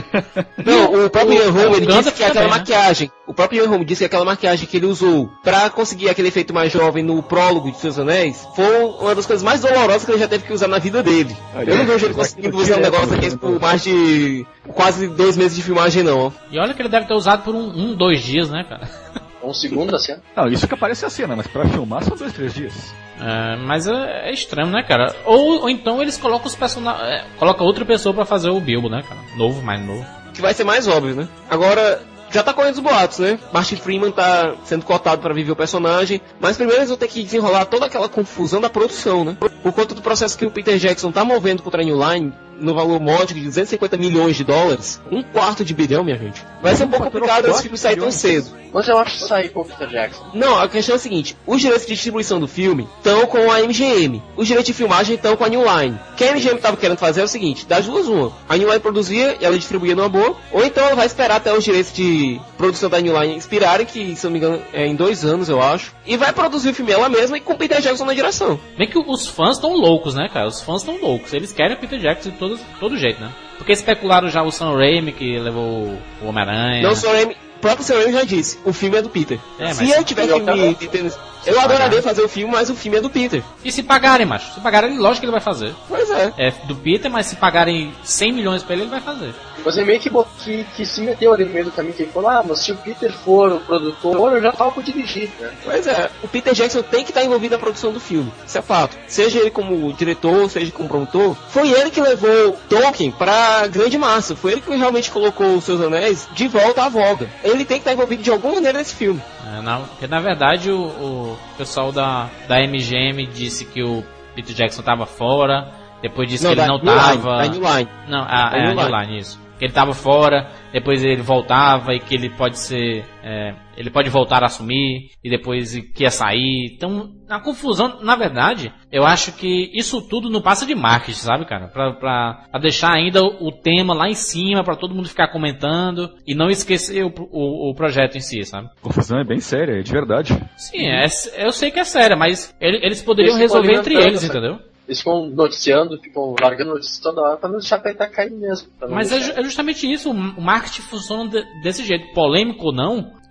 [SPEAKER 4] Não, o próprio Ian Holm, ele
[SPEAKER 2] Gandalf
[SPEAKER 4] disse que aquela
[SPEAKER 2] também, né?
[SPEAKER 4] maquiagem, o próprio Ian Holm disse que aquela maquiagem que ele usou pra conseguir aquele efeito mais jovem no prólogo de Seus Anéis foi uma das coisas mais dolorosas que ele já teve que usar na vida dele. Eu não vejo ele conseguindo usar um negócio daquele por mais de quase dois meses de filmagem, não.
[SPEAKER 2] E olha que ele deve ter usado por um, um dois dias, né, cara?
[SPEAKER 5] Um segundo da cena.
[SPEAKER 3] Não, isso que aparece a cena, mas pra filmar são dois, três dias.
[SPEAKER 2] É, mas é, é estranho, né, cara? Ou, ou então eles colocam os personagens. É, colocam outra pessoa pra fazer o Bilbo, né, cara? Novo, mais novo.
[SPEAKER 4] Que vai ser mais óbvio, né? Agora, já tá correndo os boatos, né? Martin Freeman tá sendo cotado pra viver o personagem, mas primeiro eles vão ter que desenrolar toda aquela confusão da produção, né? Por conta do processo que o Peter Jackson tá movendo contra a New Line, no valor módico de duzentos e cinquenta milhões de dólares, um quarto de bilhão, minha gente. Vai ser um pouco complicado esse filme sair tão cedo.
[SPEAKER 5] Mas eu acho que sair com o Peter Jackson.
[SPEAKER 4] Não, a questão é a seguinte, os direitos de distribuição do filme estão com a M G M, os direitos de filmagem estão com a New Line. O que a M G M estava querendo fazer é o seguinte, das duas uma, a New Line produzia e ela distribuía numa boa, ou então ela vai esperar até os direitos de produção da New Line expirarem, que se eu não me engano é em dois anos, eu acho, e vai produzir o filme ela mesma e com o Peter Jackson na direção.
[SPEAKER 2] Bem que os fãs estão loucos, né, cara? Os fãs estão loucos. Eles querem o Peter Jackson de todo, todo jeito, né? Porque especularam já o Sam Raimi, que levou o Homem-Aranha.
[SPEAKER 4] Não, o Sam Raimi, o próprio Sam Raimi já disse, o filme é do Peter.
[SPEAKER 2] É,
[SPEAKER 4] se
[SPEAKER 2] mas-
[SPEAKER 4] eu tiver que me... Eu adoraria fazer o filme, mas o filme é do Peter.
[SPEAKER 2] E se pagarem, macho? Se pagarem, lógico que ele vai fazer.
[SPEAKER 4] Pois é.
[SPEAKER 2] É do Peter, mas se pagarem cem milhões pra ele, ele vai fazer.
[SPEAKER 5] Mas ele meio que, bo- que, que se meteu ali no meio do caminho, que ele falou, ah, mas se o Peter for o produtor, eu já topo dirigir, né?
[SPEAKER 4] Pois é, o Peter Jackson tem que estar envolvido na produção do filme, isso é fato. Seja ele como diretor, seja como promotor, foi ele que levou Tolkien pra grande massa, foi ele que realmente colocou os Seus Anéis de volta à voga. Ele tem que estar envolvido de alguma maneira nesse filme.
[SPEAKER 2] É, não, porque na verdade o, o pessoal da, da M G M disse que o Peter Jackson tava fora, depois disse que ele
[SPEAKER 4] da
[SPEAKER 2] não
[SPEAKER 4] New Line,
[SPEAKER 2] tava.
[SPEAKER 4] da New Line.
[SPEAKER 2] Não, a,
[SPEAKER 4] Da
[SPEAKER 2] é, a
[SPEAKER 4] New
[SPEAKER 2] New
[SPEAKER 4] Line.
[SPEAKER 2] Line, isso. Que ele tava fora, depois ele voltava e que ele pode ser. É, ele pode voltar a assumir e depois que ia sair. Então, a confusão, na verdade, eu acho que isso tudo não passa de marketing, sabe, cara? Pra, pra, pra deixar ainda o, o tema lá em cima, pra todo mundo ficar comentando e não esquecer o, o, o projeto em si, sabe?
[SPEAKER 3] A confusão é bem séria, é de verdade.
[SPEAKER 2] Sim, é, eu sei que é sério, mas ele- eles poderiam
[SPEAKER 5] Eles ficam
[SPEAKER 2] resolver entre
[SPEAKER 5] alimentando
[SPEAKER 2] eles,
[SPEAKER 5] essa-
[SPEAKER 2] entendeu?
[SPEAKER 5] Eles ficam noticiando, ficam largando notícias toda hora pra não deixar a peita cair mesmo. pra não
[SPEAKER 2] Mas é,
[SPEAKER 5] deixar-
[SPEAKER 2] ju- é justamente isso, o o marketing funciona de- desse jeito, polêmico ou não,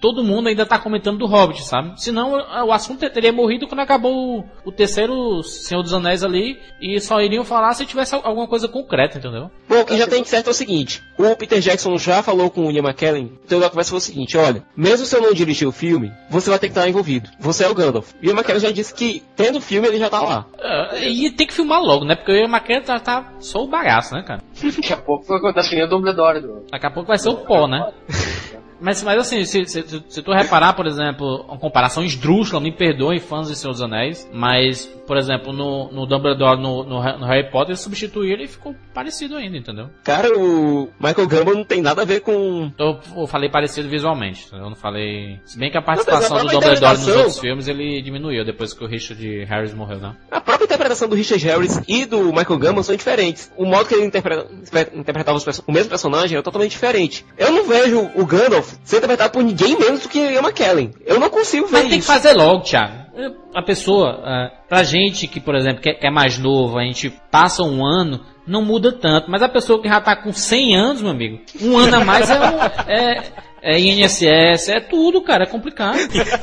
[SPEAKER 2] todo mundo ainda tá comentando do Hobbit, sabe? Senão o assunto teria morrido quando acabou o, o terceiro Senhor dos Anéis ali, e só iriam falar se tivesse alguma coisa concreta, entendeu?
[SPEAKER 4] Bom, o que já tem certo é o seguinte, o Peter Jackson já falou com o Ian McKellen, então a conversa foi o seguinte, olha, mesmo se eu não dirigir o filme, você vai ter que estar envolvido. Você é o Gandalf. E o Ian McKellen já disse que, tendo o filme, ele já tá lá.
[SPEAKER 2] É, e tem que filmar logo, né? Porque o Ian McKellen tá, tá só o bagaço, né, cara?
[SPEAKER 5] Daqui a pouco vai acontecer que nem o Dumbledore. Do...
[SPEAKER 2] Daqui a pouco vai ser o pó, né? Mas, mas assim, se, se, se tu reparar, por exemplo, uma comparação esdrúxula, me perdoem fãs de Senhor dos Anéis, mas, por exemplo, no, no Dumbledore, no, no, no Harry Potter, substituir ele ficou parecido ainda, entendeu?
[SPEAKER 4] Cara, o Michael Gambon não tem nada a ver com...
[SPEAKER 2] Eu, eu falei parecido visualmente, eu não falei... Se bem que a participação não, a do Dumbledore nos outros filmes, ele diminuiu depois que o Richard Harris morreu, né?
[SPEAKER 4] A própria interpretação do Richard Harris e do Michael Gambon são diferentes. O modo que ele interpreta, interpretava os, o mesmo personagem é totalmente diferente. Eu não vejo o Gandalf ser interpretado por ninguém menos do que Ian McKellen. Eu não consigo ver
[SPEAKER 2] Mas
[SPEAKER 4] isso.
[SPEAKER 2] tem que fazer logo, Thiago. A pessoa, uh, pra gente que, por exemplo, que é, que é mais novo, a gente passa um ano, não muda tanto. Mas a pessoa que já tá com cem anos, meu amigo, um ano a mais é, um, é, é I N S S, é tudo, cara, é complicado.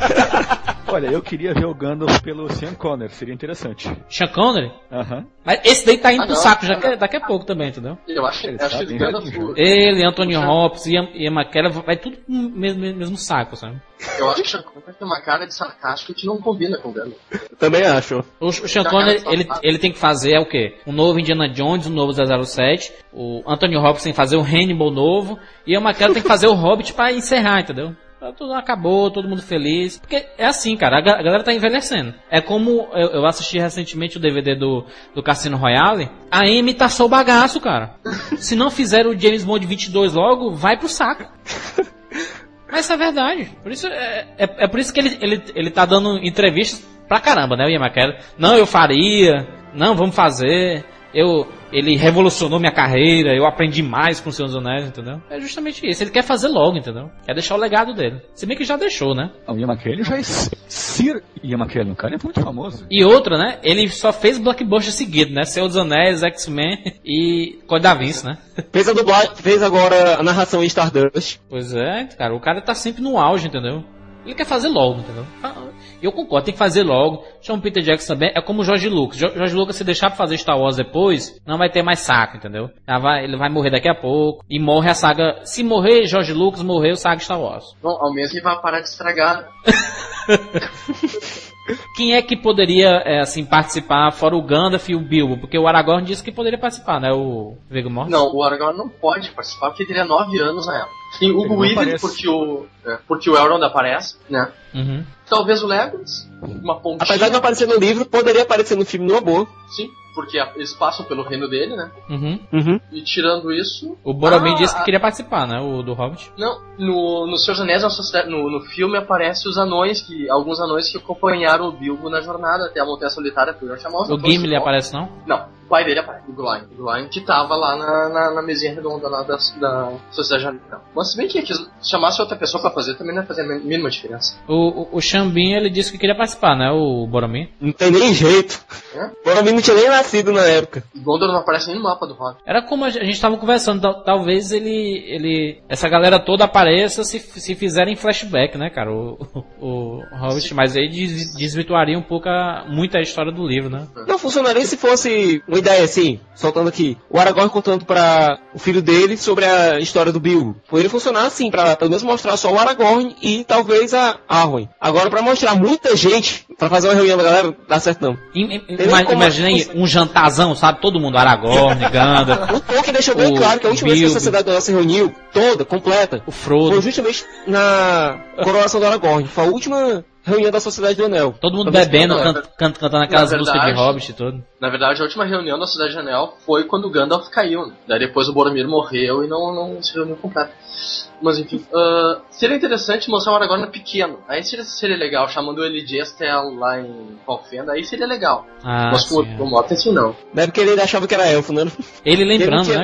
[SPEAKER 3] Olha, eu queria ver o Gandalf pelo Sean Connery, seria interessante.
[SPEAKER 2] Sean Connery?
[SPEAKER 3] Aham. Uhum.
[SPEAKER 2] Mas esse daí tá indo
[SPEAKER 5] ah,
[SPEAKER 2] pro
[SPEAKER 5] não,
[SPEAKER 2] saco já,
[SPEAKER 5] não.
[SPEAKER 2] daqui a pouco também, entendeu?
[SPEAKER 5] Eu acho,
[SPEAKER 3] Ele
[SPEAKER 5] acho que o Gandalf...
[SPEAKER 2] Ele, Anthony Hopkins, Ian, Ian McKellen, vai tudo no mesmo, mesmo saco, sabe?
[SPEAKER 5] Eu acho que o Sean Connery tem uma cara de sarcástico que não combina com o Gandalf.
[SPEAKER 4] Também acho.
[SPEAKER 2] O, o Sean Connery, ele, ele tem que fazer é o quê? Um novo Indiana Jones, um novo zero zero sete. O Anthony Hopkins tem que fazer o Hannibal novo. E o McKellen tem que fazer o Hobbit pra encerrar, entendeu? Tudo acabou, todo mundo feliz. Porque é assim, cara, a galera tá envelhecendo. É como eu, eu assisti recentemente o D V D do, do Cassino Royale. A Amy tá só o bagaço, cara. Se não fizer o James Bond vinte e dois logo, vai pro saco. Mas isso é verdade. Por isso, é, é, é por isso que ele, ele, ele tá dando entrevistas pra caramba, né, o Ian McKellen? Não, eu faria. Não, vamos fazer. Eu, ele revolucionou minha carreira, eu aprendi mais com o Senhor dos Anéis, entendeu? É justamente isso, ele quer fazer logo, entendeu? Quer deixar o legado dele. Se bem que já deixou, né?
[SPEAKER 3] O Ian McKellen já é Sir Ian McKellen, o cara é muito famoso.
[SPEAKER 2] E outra, né? Ele só fez blockbuster seguido, né? Senhor dos Anéis, X-Men e Código da Vinci, né?
[SPEAKER 4] Fez a dublagem, fez agora a narração em Stardust.
[SPEAKER 2] Pois é, cara, o cara tá sempre no auge, entendeu? Ele quer fazer logo, entendeu? Eu concordo, tem que fazer logo. Chama o Peter Jackson também. É como o George Lucas. George Lucas, se deixar pra fazer Star Wars depois, não vai ter mais saco, entendeu? Ele vai morrer daqui a pouco. E morre a saga. Se morrer George Lucas, morreu a saga Star Wars.
[SPEAKER 5] Bom, ao menos ele vai parar de estragar.
[SPEAKER 2] Quem é que poderia, é, assim, participar, fora o Gandalf e o Bilbo? Porque o Aragorn disse que poderia participar, né? O Viggo Mortensen.
[SPEAKER 5] Não, o Aragorn não pode participar porque teria nove anos na época. Tem o Hugo Weaving porque o, é, porque o Elrond aparece, né?
[SPEAKER 2] Uhum.
[SPEAKER 5] Talvez o Legolas, uma pontinha.
[SPEAKER 4] Apesar de não aparecer no livro, poderia aparecer no filme numa boa.
[SPEAKER 5] Sim, porque eles passam pelo reino dele, né?
[SPEAKER 2] Uhum.
[SPEAKER 4] Uhum.
[SPEAKER 5] E tirando isso...
[SPEAKER 2] O Boromir
[SPEAKER 5] ah,
[SPEAKER 2] disse que queria participar, né? O do Hobbit.
[SPEAKER 5] Não, no, no Senhor dos Anéis, no, no filme aparece os anões, que, alguns anões que acompanharam o Bilbo na jornada até a Montanha Solitária.
[SPEAKER 2] O Gimli aparece, não?
[SPEAKER 5] Não, o pai dele aparece, o Glóin. O Glóin que tava lá na, na, na mesinha redonda lá da, da Sociedade Anel. Mas se bem que se chamasse outra pessoa pra fazer, também não ia fazer a mínima diferença.
[SPEAKER 2] O, o, o Xambin, ele disse que queria participar, né? O Boromir.
[SPEAKER 4] Não tem nem jeito.
[SPEAKER 5] É?
[SPEAKER 4] O Boromir não tinha nem nascido na época.
[SPEAKER 5] E Gondor não aparece nem no mapa do Hobbit.
[SPEAKER 2] Era como a gente tava conversando, tal, talvez ele, ele... Essa galera toda apareça se, se fizerem flashback, né, cara? O, o, o Hobbit, mas aí des, desvirtuaria um pouco a, muito a história do livro, né?
[SPEAKER 4] Não funcionaria se fosse uma ideia assim, soltando aqui, o Aragorn contando pra o filho dele sobre a história do Bilbo. Poderia funcionar assim, pra pelo menos mostrar só o Aragorn e talvez a Arwen. Agora, pra mostrar muita gente, pra fazer uma reunião da galera, dá certo não.
[SPEAKER 2] I, ima, imagina aí um jantarzão, sabe? Todo mundo, Aragorn, Gandalf.
[SPEAKER 4] O Tolkien deixou bem claro que a última vez que a sociedade da nossa se reuniu, toda, completa,
[SPEAKER 2] o Frodo,
[SPEAKER 4] foi justamente na coroação do Aragorn. Foi a última reunião da Sociedade do Anel.
[SPEAKER 2] Todo mundo bebendo, can, can, cantando aquelas músicas de Hobbit e tudo.
[SPEAKER 5] Na verdade, a última reunião da Sociedade do Anel foi quando o Gandalf caiu, né? Daí depois o Boromir morreu e não, não se reuniu completo. Mas enfim, uh, seria interessante mostrar o Aragorn pequeno. Aí seria, seria legal, chamando ele de Estel lá em Valfenda, aí seria legal.
[SPEAKER 2] Ah,
[SPEAKER 5] mas com o Mortensen não.
[SPEAKER 4] Deve que ele achava que era elfo, né?
[SPEAKER 2] Ele lembrando,
[SPEAKER 4] ele tinha...
[SPEAKER 2] né, cara?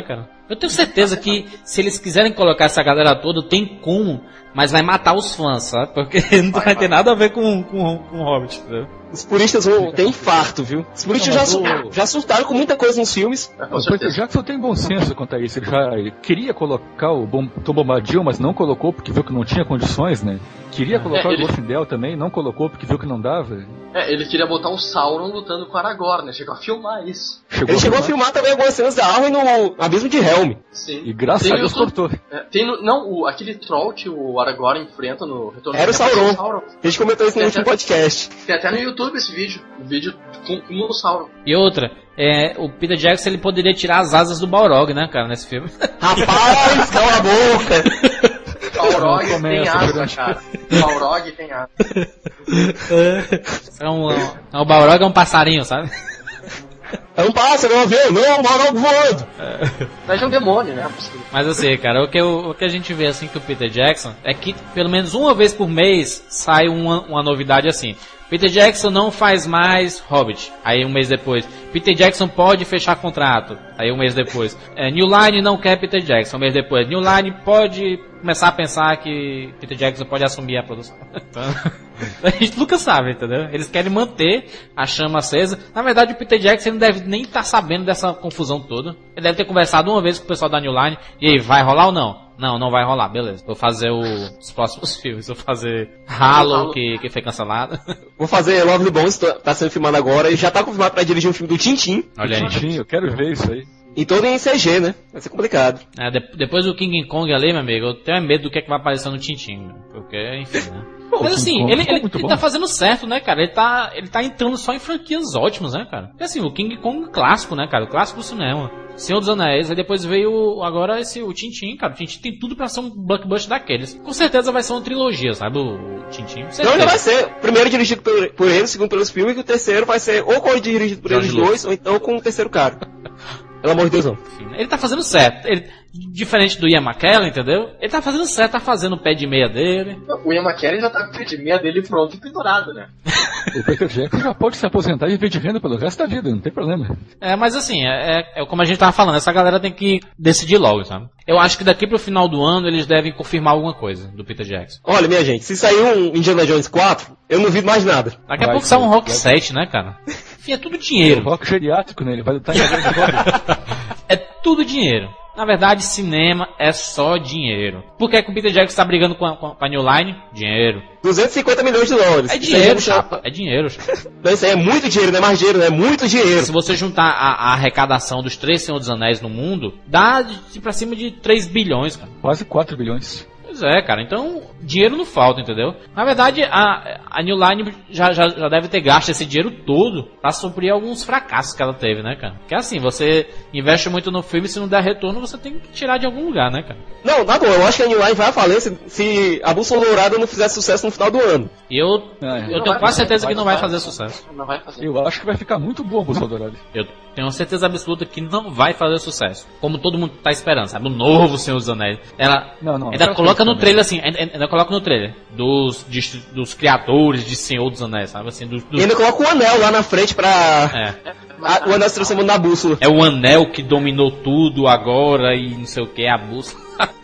[SPEAKER 2] Eu tenho certeza que se eles quiserem colocar essa galera toda, tem como, mas vai matar os fãs, sabe? Porque não vai, vai ter nada a ver com, com, com o Hobbit, entendeu?
[SPEAKER 4] Os puristas vão ter infarto, viu? Os puristas já, su- já surtaram com muita coisa nos filmes.
[SPEAKER 3] O Peter Jackson tem bom senso quanto a isso. Ele já ele queria colocar o Bom, Tom Bombadil, mas não colocou porque viu que não tinha condições, né? Queria colocar é, ele... o Glorfindel também, não colocou porque viu que não dava.
[SPEAKER 5] É, ele queria botar o Sauron lutando com o Aragorn, né? Chegou a filmar isso.
[SPEAKER 4] Chegou ele a chegou filmar? a filmar também algumas cenas da Arwen no Abismo de Helm.
[SPEAKER 5] Sim.
[SPEAKER 3] E graças a Deus cortou.
[SPEAKER 5] É, tem no, não, o, aquele troll que o Aragorn enfrenta no Retorno
[SPEAKER 4] Era o Sauron. Sauron. A gente comentou isso no último podcast.
[SPEAKER 5] Tem até no YouTube esse vídeo. O vídeo com, com o Sauron.
[SPEAKER 2] E outra, é, o Peter Jackson ele poderia tirar as asas do Balrog, né, cara, nesse filme.
[SPEAKER 4] Rapaz, cala a boca!
[SPEAKER 5] Balrog tem asa, cara. Balrog tem asa.
[SPEAKER 2] É um, é, o Balrog é um passarinho, sabe?
[SPEAKER 4] É um pássaro, é um avião, não é um Balrog voando.
[SPEAKER 5] Mas é um demônio, né?
[SPEAKER 2] Mas assim, cara, o que, eu, o que a gente vê assim com o Peter Jackson é que pelo menos uma vez por mês sai uma, uma novidade assim. Peter Jackson não faz mais Hobbit. Aí um mês depois. Peter Jackson pode fechar contrato. Aí um mês depois. É, New Line não quer Peter Jackson. Um mês depois. New Line pode começar a pensar que Peter Jackson pode assumir a produção. Então, a gente nunca sabe, entendeu? Eles querem manter a chama acesa. Na verdade, o Peter Jackson não deve nem estar tá sabendo dessa confusão toda. Ele deve ter conversado uma vez com o pessoal da New Line. E aí, vai rolar ou não? Não, não vai rolar, beleza. Vou fazer o, os próximos filmes. Vou fazer Halo, que, que foi cancelado.
[SPEAKER 4] Vou fazer Love the Bones, tá sendo filmado agora. E já tá confirmado pra dirigir um filme do Tintin.
[SPEAKER 2] Olha aí.
[SPEAKER 3] Tintin, eu quero ver isso aí.
[SPEAKER 4] E todo em C G, né? Vai ser complicado.
[SPEAKER 2] É, de, depois do King Kong ali, meu amigo, eu tenho medo do que, é que vai aparecer no Tintin. Porque, enfim, né? Pô, mas assim, Kong, ele, ele, ele tá fazendo certo, né, cara? Ele tá, ele tá entrando só em franquias ótimas, né, cara? Porque assim, o King Kong clássico, né, cara? O clássico do cinema. Senhor dos Anéis, aí depois veio agora esse, o Tintin, cara. O Tintin tem tudo pra ser um blockbuster daqueles. Com certeza vai ser uma trilogia, sabe? O, o Tintin.
[SPEAKER 4] Não, já vai ser. O primeiro dirigido por, por ele, o segundo pelos filmes, e o terceiro vai ser ou co-dirigido por George eles Lucas. dois, ou então com o terceiro cara. Pelo amor de Deus, não.
[SPEAKER 2] Ele tá fazendo certo. Ele, diferente do Ian McKellen, entendeu? Ele tá fazendo certo, tá fazendo o pé de meia dele.
[SPEAKER 5] O Ian McKellen já tá com o pé de meia dele pronto e pendurado, né?
[SPEAKER 3] O Peter Jackson já pode se aposentar e viver de renda pelo resto da vida, não tem problema.
[SPEAKER 2] É, mas assim, é, é, é como a gente tava falando, essa galera tem que decidir logo, sabe? Eu acho que daqui pro final do ano eles devem confirmar alguma coisa do Peter Jackson.
[SPEAKER 4] Olha, minha gente, se sair um Indiana Jones quatro, eu não vi mais nada.
[SPEAKER 2] Daqui a vai, pouco sai um Rock vai. sete, né, cara? Enfim, é tudo dinheiro.
[SPEAKER 3] É o Rock geriátrico, né? Ele vai lutar em agora.
[SPEAKER 2] É tudo dinheiro. Na verdade, cinema é só dinheiro. Por que, que o Peter Jackson tá brigando com a, com a New Line? Dinheiro.
[SPEAKER 4] duzentos e cinquenta milhões de dólares.
[SPEAKER 2] É dinheiro, chapa. É dinheiro, chapa.
[SPEAKER 4] Não, isso aí é muito dinheiro, não é mais dinheiro, não é muito dinheiro.
[SPEAKER 2] Se você juntar a, a arrecadação dos três Senhor dos Anéis no mundo, dá de, de pra cima de três bilhões, cara.
[SPEAKER 3] Quase quatro bilhões.
[SPEAKER 2] Pois é, cara. Então, dinheiro não falta, entendeu? Na verdade, a, a New Line já, já, já deve ter gasto esse dinheiro todo pra suprir alguns fracassos que ela teve, né, cara? Porque assim, você investe muito no filme, se não der retorno, você tem que tirar de algum lugar, né, cara?
[SPEAKER 4] Não, tá bom. Eu acho que a New Line vai à falência se a Bússola Dourada não fizer sucesso no final do ano.
[SPEAKER 2] E eu, é, eu tenho quase certeza que não vai fazer sucesso.
[SPEAKER 5] Não vai fazer.
[SPEAKER 3] Eu acho que vai ficar muito boa a Bússola Dourada.
[SPEAKER 2] Eu tenho certeza absoluta que não vai fazer sucesso. Como todo mundo tá esperando, sabe? O novo Senhor dos Anéis. Ela
[SPEAKER 3] não, não,
[SPEAKER 2] ainda coloca no trailer assim, ainda, ainda coloca no trailer dos, de, dos criadores de Senhor dos Anéis, sabe? Assim, dos, dos...
[SPEAKER 4] E ainda coloca o anel lá na frente pra... É. A, o anel se transformando na bússola.
[SPEAKER 2] É o anel que dominou tudo agora e não sei o que, a bússola.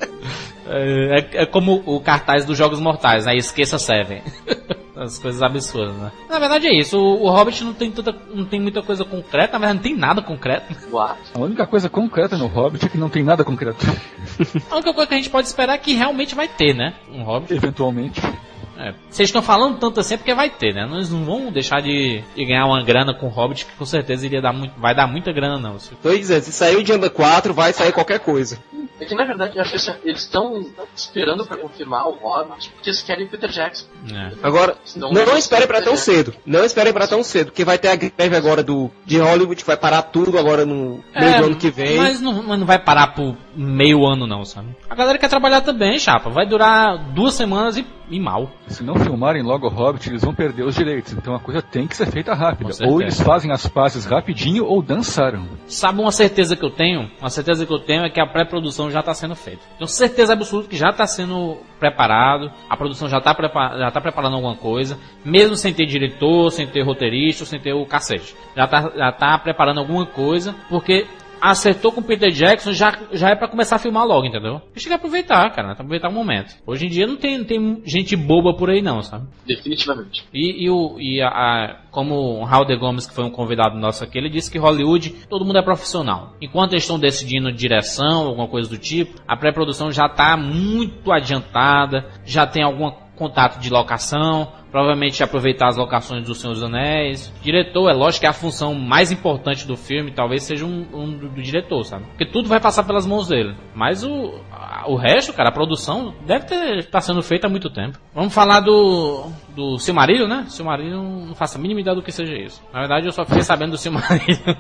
[SPEAKER 2] é, é como o cartaz dos Jogos Mortais, né? Esqueça Seven. As coisas absurdas, né? Na verdade é isso, o, o Hobbit não tem, tanta, não tem muita coisa concreta, mas não tem nada concreto.
[SPEAKER 5] What?
[SPEAKER 3] A única coisa concreta no Hobbit é que não tem nada concreto.
[SPEAKER 2] A única coisa que a gente pode esperar é que realmente vai ter, né? Um Hobbit.
[SPEAKER 3] Eventualmente.
[SPEAKER 2] É. Vocês estão falando tanto assim é porque vai ter, né? Nós não vamos deixar de, de ganhar uma grana com o Hobbit, que com certeza iria dar muito, vai dar muita grana, não.
[SPEAKER 4] Tô dizendo, se sair o Dianda quatro, vai sair qualquer coisa.
[SPEAKER 5] É que na verdade eu acho que eles estão esperando pra confirmar o Hobbit porque eles querem Peter Jackson.
[SPEAKER 2] É.
[SPEAKER 4] Agora, não, não esperem pra tão cedo. Não esperem pra tão cedo, porque vai ter a greve agora do, de Hollywood, que vai parar tudo agora no
[SPEAKER 2] é,
[SPEAKER 4] meio do ano que vem.
[SPEAKER 2] Mas não, mas não vai parar por meio ano não, sabe? A galera quer trabalhar também, chapa. Vai durar duas semanas e, e mal.
[SPEAKER 3] Se não filmarem logo o Hobbit, eles vão perder os direitos. Então a coisa tem que ser feita rápida. Ou eles fazem as pazes rapidinho ou dançaram.
[SPEAKER 2] Sabe uma certeza que eu tenho? Uma certeza que eu tenho é que a pré-produção já está sendo feita. Tenho certeza absoluta que já está sendo preparado. A produção já está prepa- já tá preparando alguma coisa. Mesmo sem ter diretor, sem ter roteirista, sem ter o cacete. Já está já tá preparando alguma coisa. Porque acertou com o Peter Jackson, já, já é pra começar a filmar logo, entendeu? Tem que aproveitar, cara, tem que aproveitar o momento. Hoje em dia não tem, não tem gente boba por aí não, sabe?
[SPEAKER 5] Definitivamente.
[SPEAKER 2] E, e, o, e a, a, como o Halder Gomes, que foi um convidado nosso aqui, ele disse que Hollywood, todo mundo é profissional. Enquanto eles estão decidindo direção, alguma coisa do tipo, a pré-produção já tá muito adiantada, já tem algum contato de locação, provavelmente aproveitar as locações do Senhor dos Anéis. Diretor, é lógico que a função mais importante do filme talvez seja um, um do, do diretor, sabe? Porque tudo vai passar pelas mãos dele. Mas o, a, o resto, cara, a produção deve ter estar tá sendo feita há muito tempo. Vamos falar do, do Silmarillion, né? Silmarillion, não faço a mínima ideia do que seja isso. Na verdade, eu só fiquei sabendo do Silmarillion.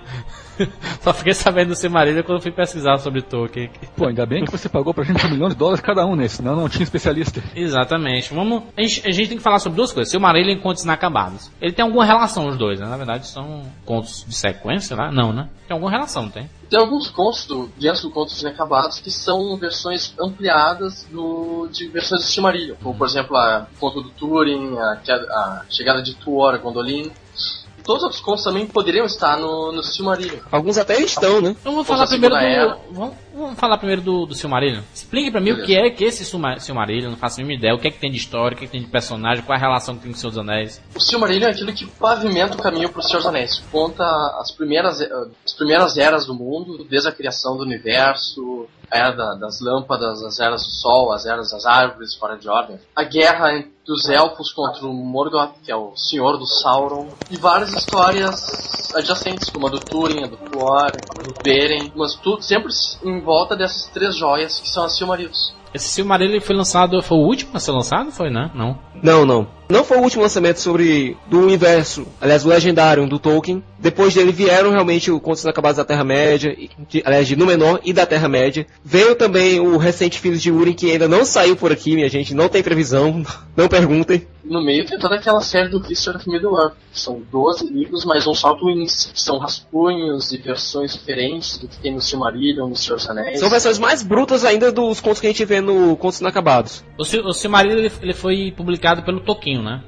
[SPEAKER 2] Só fiquei sabendo do Silmarillion quando eu fui pesquisar sobre Tolkien.
[SPEAKER 3] Pô, ainda bem que você pagou pra gente um milhão de dólares cada um nesse, senão não tinha especialista.
[SPEAKER 2] Exatamente. Vamos, a gente, a gente tem que falar sobre duas coisas. Silmarillion e Contos Inacabados. Ele tem alguma relação os dois, né? Na verdade são contos de sequência, né? Não, né? Tem alguma relação, não tem?
[SPEAKER 5] Tem alguns contos do, dentro do Contos Inacabados que são versões ampliadas do, de versões do Silmarillion. Como, por exemplo, a Conto do Túrin, a, a Chegada de Tuor, a Gondolin. Todos os outros contos também poderiam estar no, no Silmarillion.
[SPEAKER 4] Alguns até estão, né?
[SPEAKER 2] Então vamos falar primeiro do, vamos, vamos falar primeiro do, do Silmarillion. Explique pra mim Beleza. O que é que esse Silmarillion, não faço a mínima ideia, o que é que tem de história, o que é que tem de personagem, qual é a relação que tem com o Senhor dos Anéis.
[SPEAKER 5] O Silmarillion é aquilo que pavimenta o caminho pro Senhor dos Anéis. Conta as primeiras, as primeiras eras do mundo, desde a criação do universo, a era da, das lâmpadas, as eras do sol, as eras das árvores fora de ordem, a guerra entre os elfos contra o Morgoth, que é o senhor do Sauron, e várias histórias adjacentes, como a do Túrin, a do Tuor, a do Beren, mas tudo sempre em volta dessas três joias que são as Silmarils.
[SPEAKER 2] Esse Silmarillion foi lançado, foi o último a ser lançado? Foi, né? Não.
[SPEAKER 4] Não, não. Não foi o último lançamento sobre do universo, aliás, o Legendário do Tolkien. Depois dele vieram realmente o Contos Inacabados da Terra-média, aliás, de Númenor e da Terra-média. Veio também o recente Filhos de Húrin, que ainda não saiu por aqui, minha gente, não tem previsão, não perguntem.
[SPEAKER 5] No meio tem toda aquela série do History of Middle-earth. São doze livros, mas um só twins. São rascunhos e versões diferentes do que tem no Silmarillion, no Senhor dos Anéis.
[SPEAKER 4] São versões mais brutas ainda dos contos que a gente vê no Contos Inacabados.
[SPEAKER 2] O, Sil- o Silmarillion ele, ele foi publicado pelo Tolkien, né?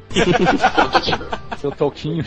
[SPEAKER 3] Seu Tolkien.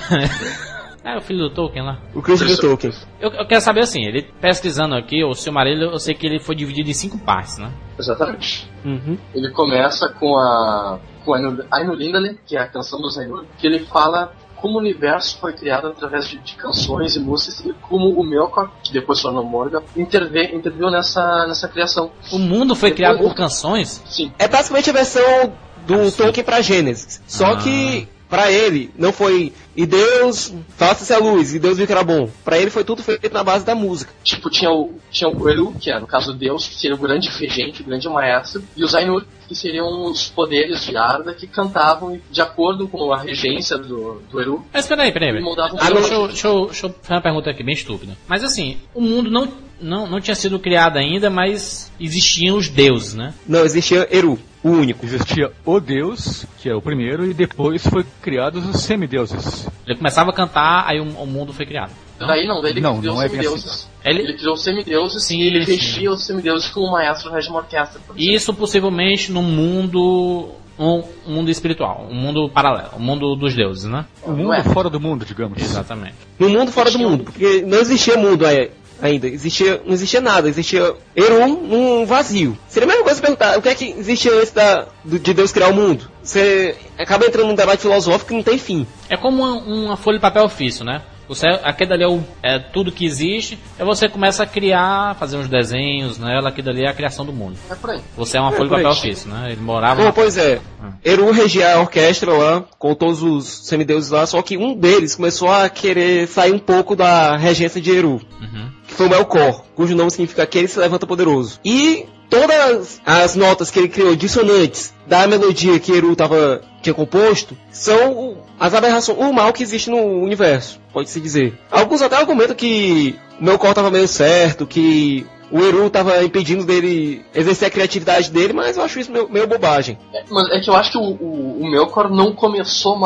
[SPEAKER 2] É, o filho do Tolkien lá.
[SPEAKER 4] O Christopher Tolkien.
[SPEAKER 2] Eu, eu quero saber assim, ele pesquisando aqui, o Silmarillion, eu sei que ele foi dividido em cinco partes, né?
[SPEAKER 5] Exatamente.
[SPEAKER 4] Uhum.
[SPEAKER 5] Ele começa com a com Ainur-Indale, que é a canção dos Ainur, que ele fala como o universo foi criado através de, de canções e músicas, e como o Melkor, que depois se tornou Morgoth, interve, interviu nessa, nessa criação.
[SPEAKER 2] O mundo foi
[SPEAKER 5] depois,
[SPEAKER 2] criado por canções?
[SPEAKER 5] Sim.
[SPEAKER 4] É basicamente a versão do
[SPEAKER 2] Ah,
[SPEAKER 4] Tolkien pra Gênesis. Só
[SPEAKER 2] Ah.
[SPEAKER 4] que, pra ele, não foi... E Deus, faça-se a luz, e Deus viu que era bom. Pra ele foi tudo feito na base da música.
[SPEAKER 5] Tipo, tinha o, tinha o Eru, que é, no caso, Deus, que seria o grande regente, o grande maestro, e os Ainur, que seriam os poderes de Arda, que cantavam de acordo com a regência do, do Eru.
[SPEAKER 2] Mas peraí, peraí.
[SPEAKER 5] E
[SPEAKER 2] peraí.
[SPEAKER 5] moldavam
[SPEAKER 2] Ah,
[SPEAKER 5] o
[SPEAKER 2] deixa, eu, deixa, eu, deixa eu fazer uma pergunta aqui bem estúpida. Mas assim, o mundo não, não, não tinha sido criado ainda, mas existiam os deuses, né?
[SPEAKER 4] Não, existia Eru, o único.
[SPEAKER 3] Existia o Deus, que é o primeiro, e depois foi criados os semideuses.
[SPEAKER 2] Ele começava a cantar, aí o, o mundo foi criado. Não?
[SPEAKER 5] Daí não, daí ele
[SPEAKER 3] Não,
[SPEAKER 5] criou
[SPEAKER 3] não é
[SPEAKER 5] os
[SPEAKER 3] bem
[SPEAKER 5] semideuses.
[SPEAKER 3] assim.
[SPEAKER 2] Ele-
[SPEAKER 5] Ele criou os semideuses
[SPEAKER 2] Sim,
[SPEAKER 5] e ele
[SPEAKER 2] sim.
[SPEAKER 5] regia os semideuses como o maestro rege uma orquestra. por exemplo.
[SPEAKER 2] Isso possivelmente no mundo... Um, um mundo espiritual, um mundo paralelo, um mundo dos deuses, né?
[SPEAKER 3] O mundo
[SPEAKER 5] Ué.
[SPEAKER 3] fora do mundo, digamos.
[SPEAKER 2] Exatamente.
[SPEAKER 4] No mundo fora do mundo, porque não existia mundo aí- ainda. Existia, não existia nada, existia Eru num vazio. Seria a mesma coisa perguntar, o que é que existia antes da, do- de Deus criar o mundo? Você acaba entrando num debate filosófico que não tem fim.
[SPEAKER 2] É como uma, uma folha de papel ofício, né? Você, aquele dali é, o, é tudo que existe, aí você começa a criar, fazer uns desenhos nela, aquilo dali é a criação do mundo.
[SPEAKER 5] É por aí.
[SPEAKER 2] Você é uma
[SPEAKER 4] É,
[SPEAKER 2] folha de
[SPEAKER 4] por aí.
[SPEAKER 2] papel ofício, né? Ele morava...
[SPEAKER 4] Bom,
[SPEAKER 2] na-
[SPEAKER 4] pois é. Eru regia a orquestra lá, com todos os semideuses lá, só que um deles começou a querer sair um pouco da regência de Eru,
[SPEAKER 2] Uhum.
[SPEAKER 4] que foi o Melkor, cujo nome significa aquele que se levanta poderoso. E todas as notas que ele criou, dissonantes, da melodia que Eru tava, tinha composto, são o- as aberrações, o mal que existe no universo, pode-se dizer. Alguns até argumentam que o Melkor tava meio certo, que o Eru tava impedindo dele exercer a criatividade dele, mas eu acho isso meio, meio bobagem.
[SPEAKER 5] É, mas é que eu acho que o, o, o Melkor não começou mal.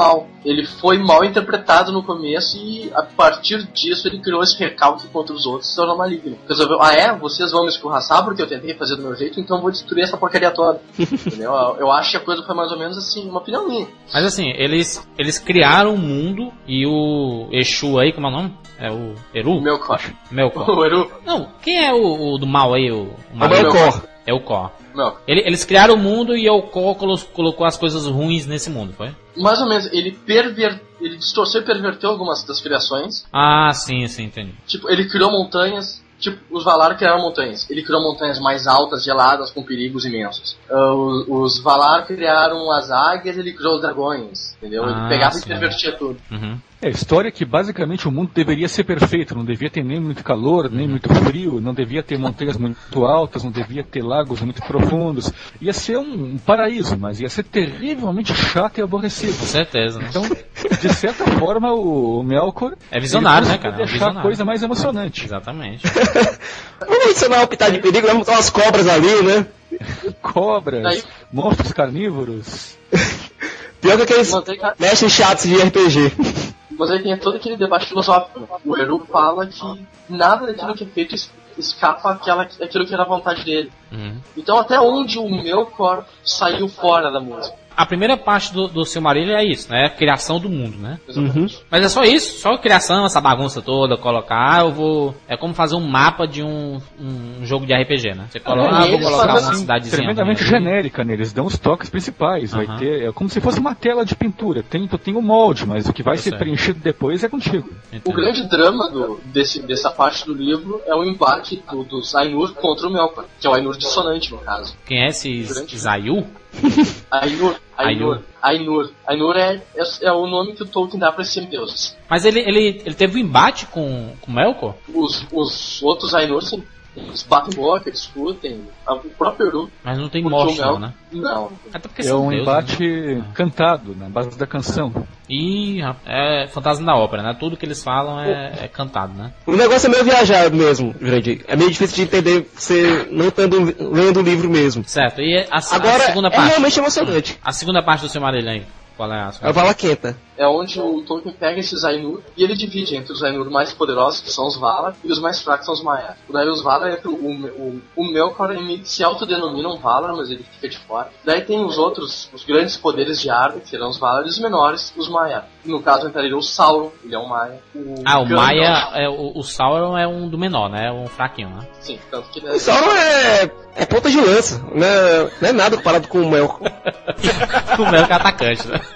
[SPEAKER 5] ele foi mal interpretado no começo e a partir disso ele criou esse recalque contra os outros e se tornou maligno. Resolveu, ah é? Vocês vão me escorraçar porque eu tentei fazer do meu jeito, então eu vou destruir essa porcaria toda. Entendeu? Eu acho que a coisa foi mais ou menos assim, uma opinião minha.
[SPEAKER 2] Mas assim, eles, eles criaram o mundo e o Exu aí, como é o nome? É o Eru?
[SPEAKER 5] Melkor.
[SPEAKER 2] Melkor.
[SPEAKER 5] O Eru.
[SPEAKER 2] Não, quem é o, o do mal aí? O, o
[SPEAKER 4] É o Melkor.
[SPEAKER 2] É o Kor.
[SPEAKER 5] Não.
[SPEAKER 2] Ele, eles criaram o mundo e o Kor colo- colocou as coisas ruins nesse mundo, foi?
[SPEAKER 5] Mais ou menos, ele perver... ele distorceu e perverteu algumas das criações.
[SPEAKER 2] Ah, sim, sim, entendi.
[SPEAKER 5] Tipo, ele criou montanhas. Tipo, os Valar criaram montanhas. Ele criou montanhas mais altas, geladas, com perigos imensos. Uh, os, os Valar criaram as águias, ele criou os dragões. Entendeu?
[SPEAKER 2] Ah,
[SPEAKER 5] ele pegava
[SPEAKER 2] sim.
[SPEAKER 5] e pervertia tudo.
[SPEAKER 2] Uhum.
[SPEAKER 3] É, a história é que basicamente o mundo deveria ser perfeito, não devia ter nem muito calor, nem muito frio, não devia ter montanhas muito altas, não devia ter lagos muito profundos. Ia ser um, um paraíso, mas ia ser terrivelmente chato e aborrecido.
[SPEAKER 2] Com certeza, né?
[SPEAKER 3] Então, de certa forma, o, o Melkor...
[SPEAKER 2] É visionário, né, cara? É
[SPEAKER 3] deixar
[SPEAKER 2] visionário.
[SPEAKER 3] a coisa mais emocionante.
[SPEAKER 2] Exatamente.
[SPEAKER 4] Vamos adicionar um pitar de perigo, vamos botar umas cobras ali, né?
[SPEAKER 3] Cobras,
[SPEAKER 5] Daí-
[SPEAKER 3] monstros carnívoros...
[SPEAKER 4] Pior que aqueles
[SPEAKER 5] Mas aí, cara,
[SPEAKER 4] mestres chatos de R P G.
[SPEAKER 5] mas aí tem todo aquele debate filosófico. Né? O Eru fala que nada daquilo que é feito es- escapa àquela, àquilo que era a vontade dele.
[SPEAKER 2] Uhum.
[SPEAKER 5] Então até onde o Melkor saiu fora da música.
[SPEAKER 2] A primeira parte do, do Silmarillion é isso, né? A criação do mundo, né?
[SPEAKER 5] Exatamente.
[SPEAKER 2] Mas é só isso, só a criação, essa bagunça toda, colocar, ah, eu vou... É como fazer um mapa de um, um jogo de R P G, né? Você coloca,
[SPEAKER 5] É,
[SPEAKER 2] ah, eu vou
[SPEAKER 5] eles
[SPEAKER 2] colocar
[SPEAKER 5] fazem
[SPEAKER 2] uma
[SPEAKER 5] assim,
[SPEAKER 2] cidadezinha.
[SPEAKER 3] Tremendamente
[SPEAKER 2] ali.
[SPEAKER 3] genérica, né? Eles dão os toques principais. Vai
[SPEAKER 2] Aham.
[SPEAKER 3] ter, é como se fosse uma tela de pintura. Tem, tu tem o molde, mas o que vai
[SPEAKER 2] Eu
[SPEAKER 3] ser
[SPEAKER 2] sei.
[SPEAKER 3] preenchido depois é contigo.
[SPEAKER 5] O
[SPEAKER 2] Entendeu?
[SPEAKER 5] grande drama do, desse, dessa parte do livro é o embate do, dos Ainur contra o Melkor, que é o Ainur dissonante, no caso.
[SPEAKER 2] Quem é esse Zayu?
[SPEAKER 5] Ainur,
[SPEAKER 2] Ainur.
[SPEAKER 5] Ainur, Ainur. Ainur é, é, é o nome que o Tolkien dá para esses semideuses.
[SPEAKER 2] Mas ele, ele, ele teve um embate com o Melkor?
[SPEAKER 5] Os, os outros Ainur, sim, eles batem boca, eles discutem. O próprio Eru.
[SPEAKER 2] Mas não tem
[SPEAKER 5] Porque
[SPEAKER 2] morte
[SPEAKER 5] o
[SPEAKER 2] não,
[SPEAKER 5] Mel-
[SPEAKER 2] né?
[SPEAKER 5] Não.
[SPEAKER 2] Até porque
[SPEAKER 3] É
[SPEAKER 2] são
[SPEAKER 3] um
[SPEAKER 2] deuses,
[SPEAKER 3] embate
[SPEAKER 2] né?
[SPEAKER 3] cantado, na base da canção.
[SPEAKER 2] Ih, rapaz, é fantasma da ópera, né? Tudo que eles falam é, é cantado, né?
[SPEAKER 4] O negócio é meio viajado mesmo, Jurandir. É meio difícil de entender você não estando lendo o livro mesmo.
[SPEAKER 2] Certo, e a, a
[SPEAKER 4] Agora,
[SPEAKER 2] segunda
[SPEAKER 4] é
[SPEAKER 2] parte?
[SPEAKER 4] realmente emocionante.
[SPEAKER 2] A segunda parte do Silmarillion aí? Qual é a
[SPEAKER 4] É
[SPEAKER 2] segunda?
[SPEAKER 4] o Valaquenta.
[SPEAKER 5] É onde o Tolkien pega esses Ainur e ele divide entre os Ainur mais poderosos, que são os Valar, e os mais fracos são os Maiar. Daí os Valar, é o, o, o Melkor ele se autodenomina um Valar, mas ele fica de fora. Daí tem os outros, os grandes poderes de Arda, que serão os Valar, e os menores, os Maiar. No caso entraria o Sauron, ele é um Maia. O
[SPEAKER 2] Ah, o
[SPEAKER 5] Gandalf-
[SPEAKER 2] Maia, é, o, o Sauron é um do menor, né? É um fraquinho, né?
[SPEAKER 5] Sim, tanto que ele
[SPEAKER 4] O Sauron é, é ponta de lança. Não é, não é nada comparado com o Melkor.
[SPEAKER 2] O Melkor é atacante, né?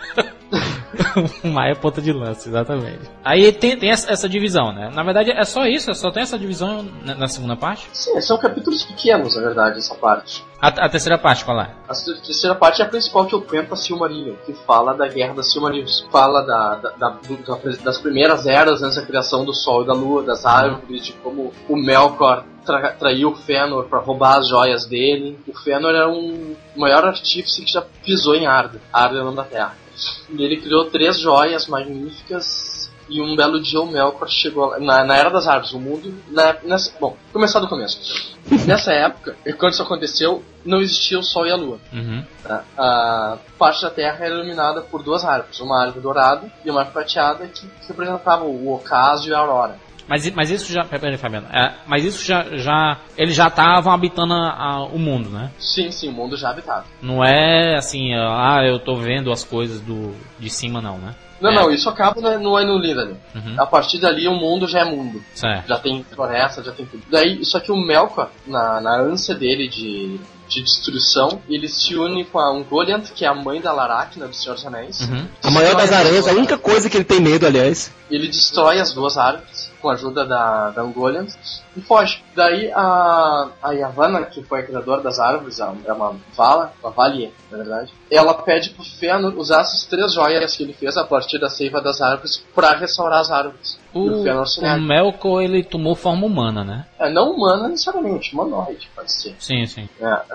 [SPEAKER 2] O Maia é ponta de lança, exatamente. Aí tem, tem essa, essa divisão, né? Na verdade é só isso, é só tem essa divisão na, na segunda parte.
[SPEAKER 5] Sim, são capítulos pequenos, na verdade, essa parte.
[SPEAKER 2] A, a terceira parte, qual é?
[SPEAKER 5] A terceira parte é a principal que eu conto, a Silmarillion, que fala da Guerra das Silmarils. Fala da, da, da, do- das primeiras eras antes da criação do Sol e da Lua, das árvores, de como o Melkor tra, traiu o Fëanor para roubar as joias dele. O Fëanor era um maior artífice que já pisou em Arda. Arda é o nome da Terra. E ele criou três joias magníficas. E um belo dia o Melkor chegou na, na Era das Árvores, o mundo... Na, nessa, bom, vou começar do começo. Nessa época, e quando isso aconteceu, não existia o Sol e a Lua.
[SPEAKER 2] Uhum.
[SPEAKER 5] Tá? A parte da Terra era iluminada por duas árvores, uma árvore dourada e uma árvore prateada que representavam o ocaso e a aurora.
[SPEAKER 2] Mas, mas isso já... Peraí, Fabiano. É, mas isso já... já eles já estavam habitando a- a- o mundo, né?
[SPEAKER 5] Sim, sim, o mundo já habitado.
[SPEAKER 2] Não é assim, ah, eu tô vendo as coisas do, de cima, não, né?
[SPEAKER 5] Não,
[SPEAKER 2] É.
[SPEAKER 5] não, isso acaba né, no Ainulin ali.
[SPEAKER 2] Uhum.
[SPEAKER 5] A partir dali o mundo já é mundo.
[SPEAKER 2] Certo.
[SPEAKER 5] Já tem floresta, já tem tudo. Daí, só que o Melkor, na, na ânsia dele de, de destruição, ele se une com a Ungoliant, que é a mãe da Laracna, do Senhor dos Anéis.
[SPEAKER 2] Uhum.
[SPEAKER 4] A maior das aranhas, a única coisa que ele tem medo, aliás.
[SPEAKER 5] Ele destrói as duas árvores com a ajuda da, da Ungoliant e foge. Daí a, a Yavanna, que foi a criadora das árvores, é uma Vala, uma Valie, na verdade, ela pede pro Fëanor usar essas três joias que ele fez a partir da seiva das árvores pra restaurar as árvores. E
[SPEAKER 2] O,
[SPEAKER 5] o Fëanor se
[SPEAKER 2] o
[SPEAKER 5] nega.
[SPEAKER 2] Melkor, ele tomou forma humana, né?
[SPEAKER 5] É, não humana necessariamente, humanoide, pode ser.
[SPEAKER 2] Sim, sim.
[SPEAKER 5] É,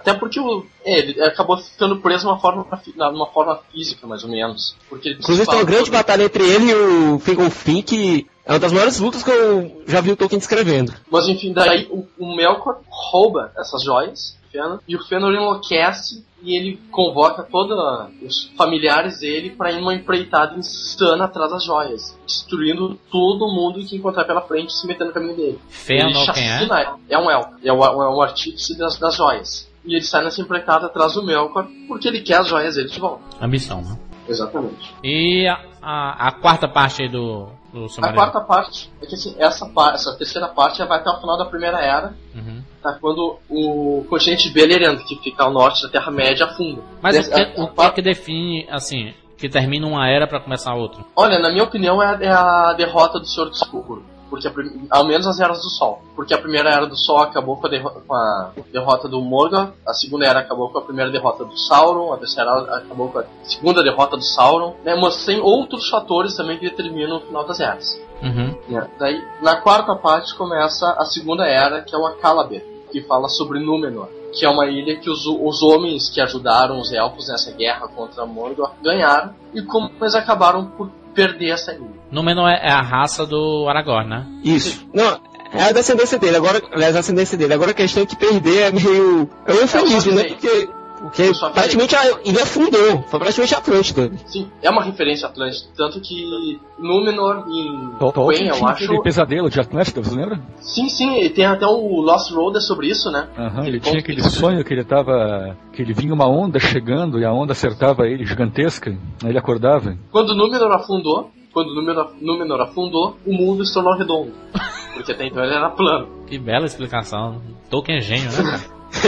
[SPEAKER 5] Até porque o, é, ele acabou ficando preso numa forma, numa forma física, mais ou menos. Porque ele
[SPEAKER 4] Inclusive tem uma grande batalha entre ele e o Fingon que é uma das maiores lutas que eu já vi o Tolkien descrevendo.
[SPEAKER 5] Mas enfim, daí o, o Melkor rouba essas joias, Fëanor, e o Fëanor enlouquece e ele convoca todos os familiares dele para ir numa empreitada insana atrás das joias, destruindo todo mundo que encontrar pela frente, se metendo no caminho dele.
[SPEAKER 2] Fëanor quem é?
[SPEAKER 5] É um elfo, é o, é o artífice das, das joias. E ele sai nessa empreitada atrás do Melkor porque ele quer as joias dele de volta.
[SPEAKER 2] Ambição, né?
[SPEAKER 5] Exatamente.
[SPEAKER 2] E a, a, a quarta parte aí do, do
[SPEAKER 5] A quarta parte é que assim, essa, essa terceira parte vai até o final da Primeira Era,
[SPEAKER 2] uhum.
[SPEAKER 5] tá, quando o continente Beleriand, que fica ao norte da Terra-média, afunda.
[SPEAKER 2] Mas
[SPEAKER 5] Des,
[SPEAKER 2] o, que,
[SPEAKER 5] a,
[SPEAKER 2] o que é que define, assim, que termina uma era pra começar outra?
[SPEAKER 5] Olha, na minha opinião é a, é a derrota do Senhor do Escuro. Porque a, ao menos as eras do Sol. Porque a primeira era do Sol acabou com a, derro com a derrota do Morgoth, a segunda era acabou com a primeira derrota do Sauron, a terceira era acabou com a segunda derrota do Sauron, né? Mas tem outros fatores também que determinam o final das eras.
[SPEAKER 2] Uhum.
[SPEAKER 5] Né? Daí, na quarta parte começa a segunda era, que é o Akallabêr, que fala sobre Númenor, que é uma ilha que os, os homens que ajudaram os elfos nessa guerra contra Morgoth ganharam, e como eles acabaram por perder essa ilha.
[SPEAKER 2] Númenor é a raça do Aragorn, né?
[SPEAKER 4] Isso. Não, é a descendência dele. Agora, aliás, a ascendência dele. Agora a questão é que perder é meio... É um eufemismo, né? Porque, porque praticamente a ilha afundou. Foi praticamente Atlântida.
[SPEAKER 5] Sim, é uma referência Atlântida. Tanto que Númenor em
[SPEAKER 3] Tolkien
[SPEAKER 5] eu acho...
[SPEAKER 3] aquele pesadelo de Atlântida, você lembra?
[SPEAKER 5] Sim, sim. E tem até o Lost Road sobre isso, né?
[SPEAKER 3] Uhum, ele tinha aquele sonho que ele tava... Que ele vinha uma onda chegando e a onda acertava ele, gigantesca. Aí ele acordava.
[SPEAKER 5] Quando Númenor afundou... Quando Númenor, Númenor afundou, o mundo se tornou redondo. Porque até então ele era plano.
[SPEAKER 2] Que bela explicação. Tolkien é gênio, né?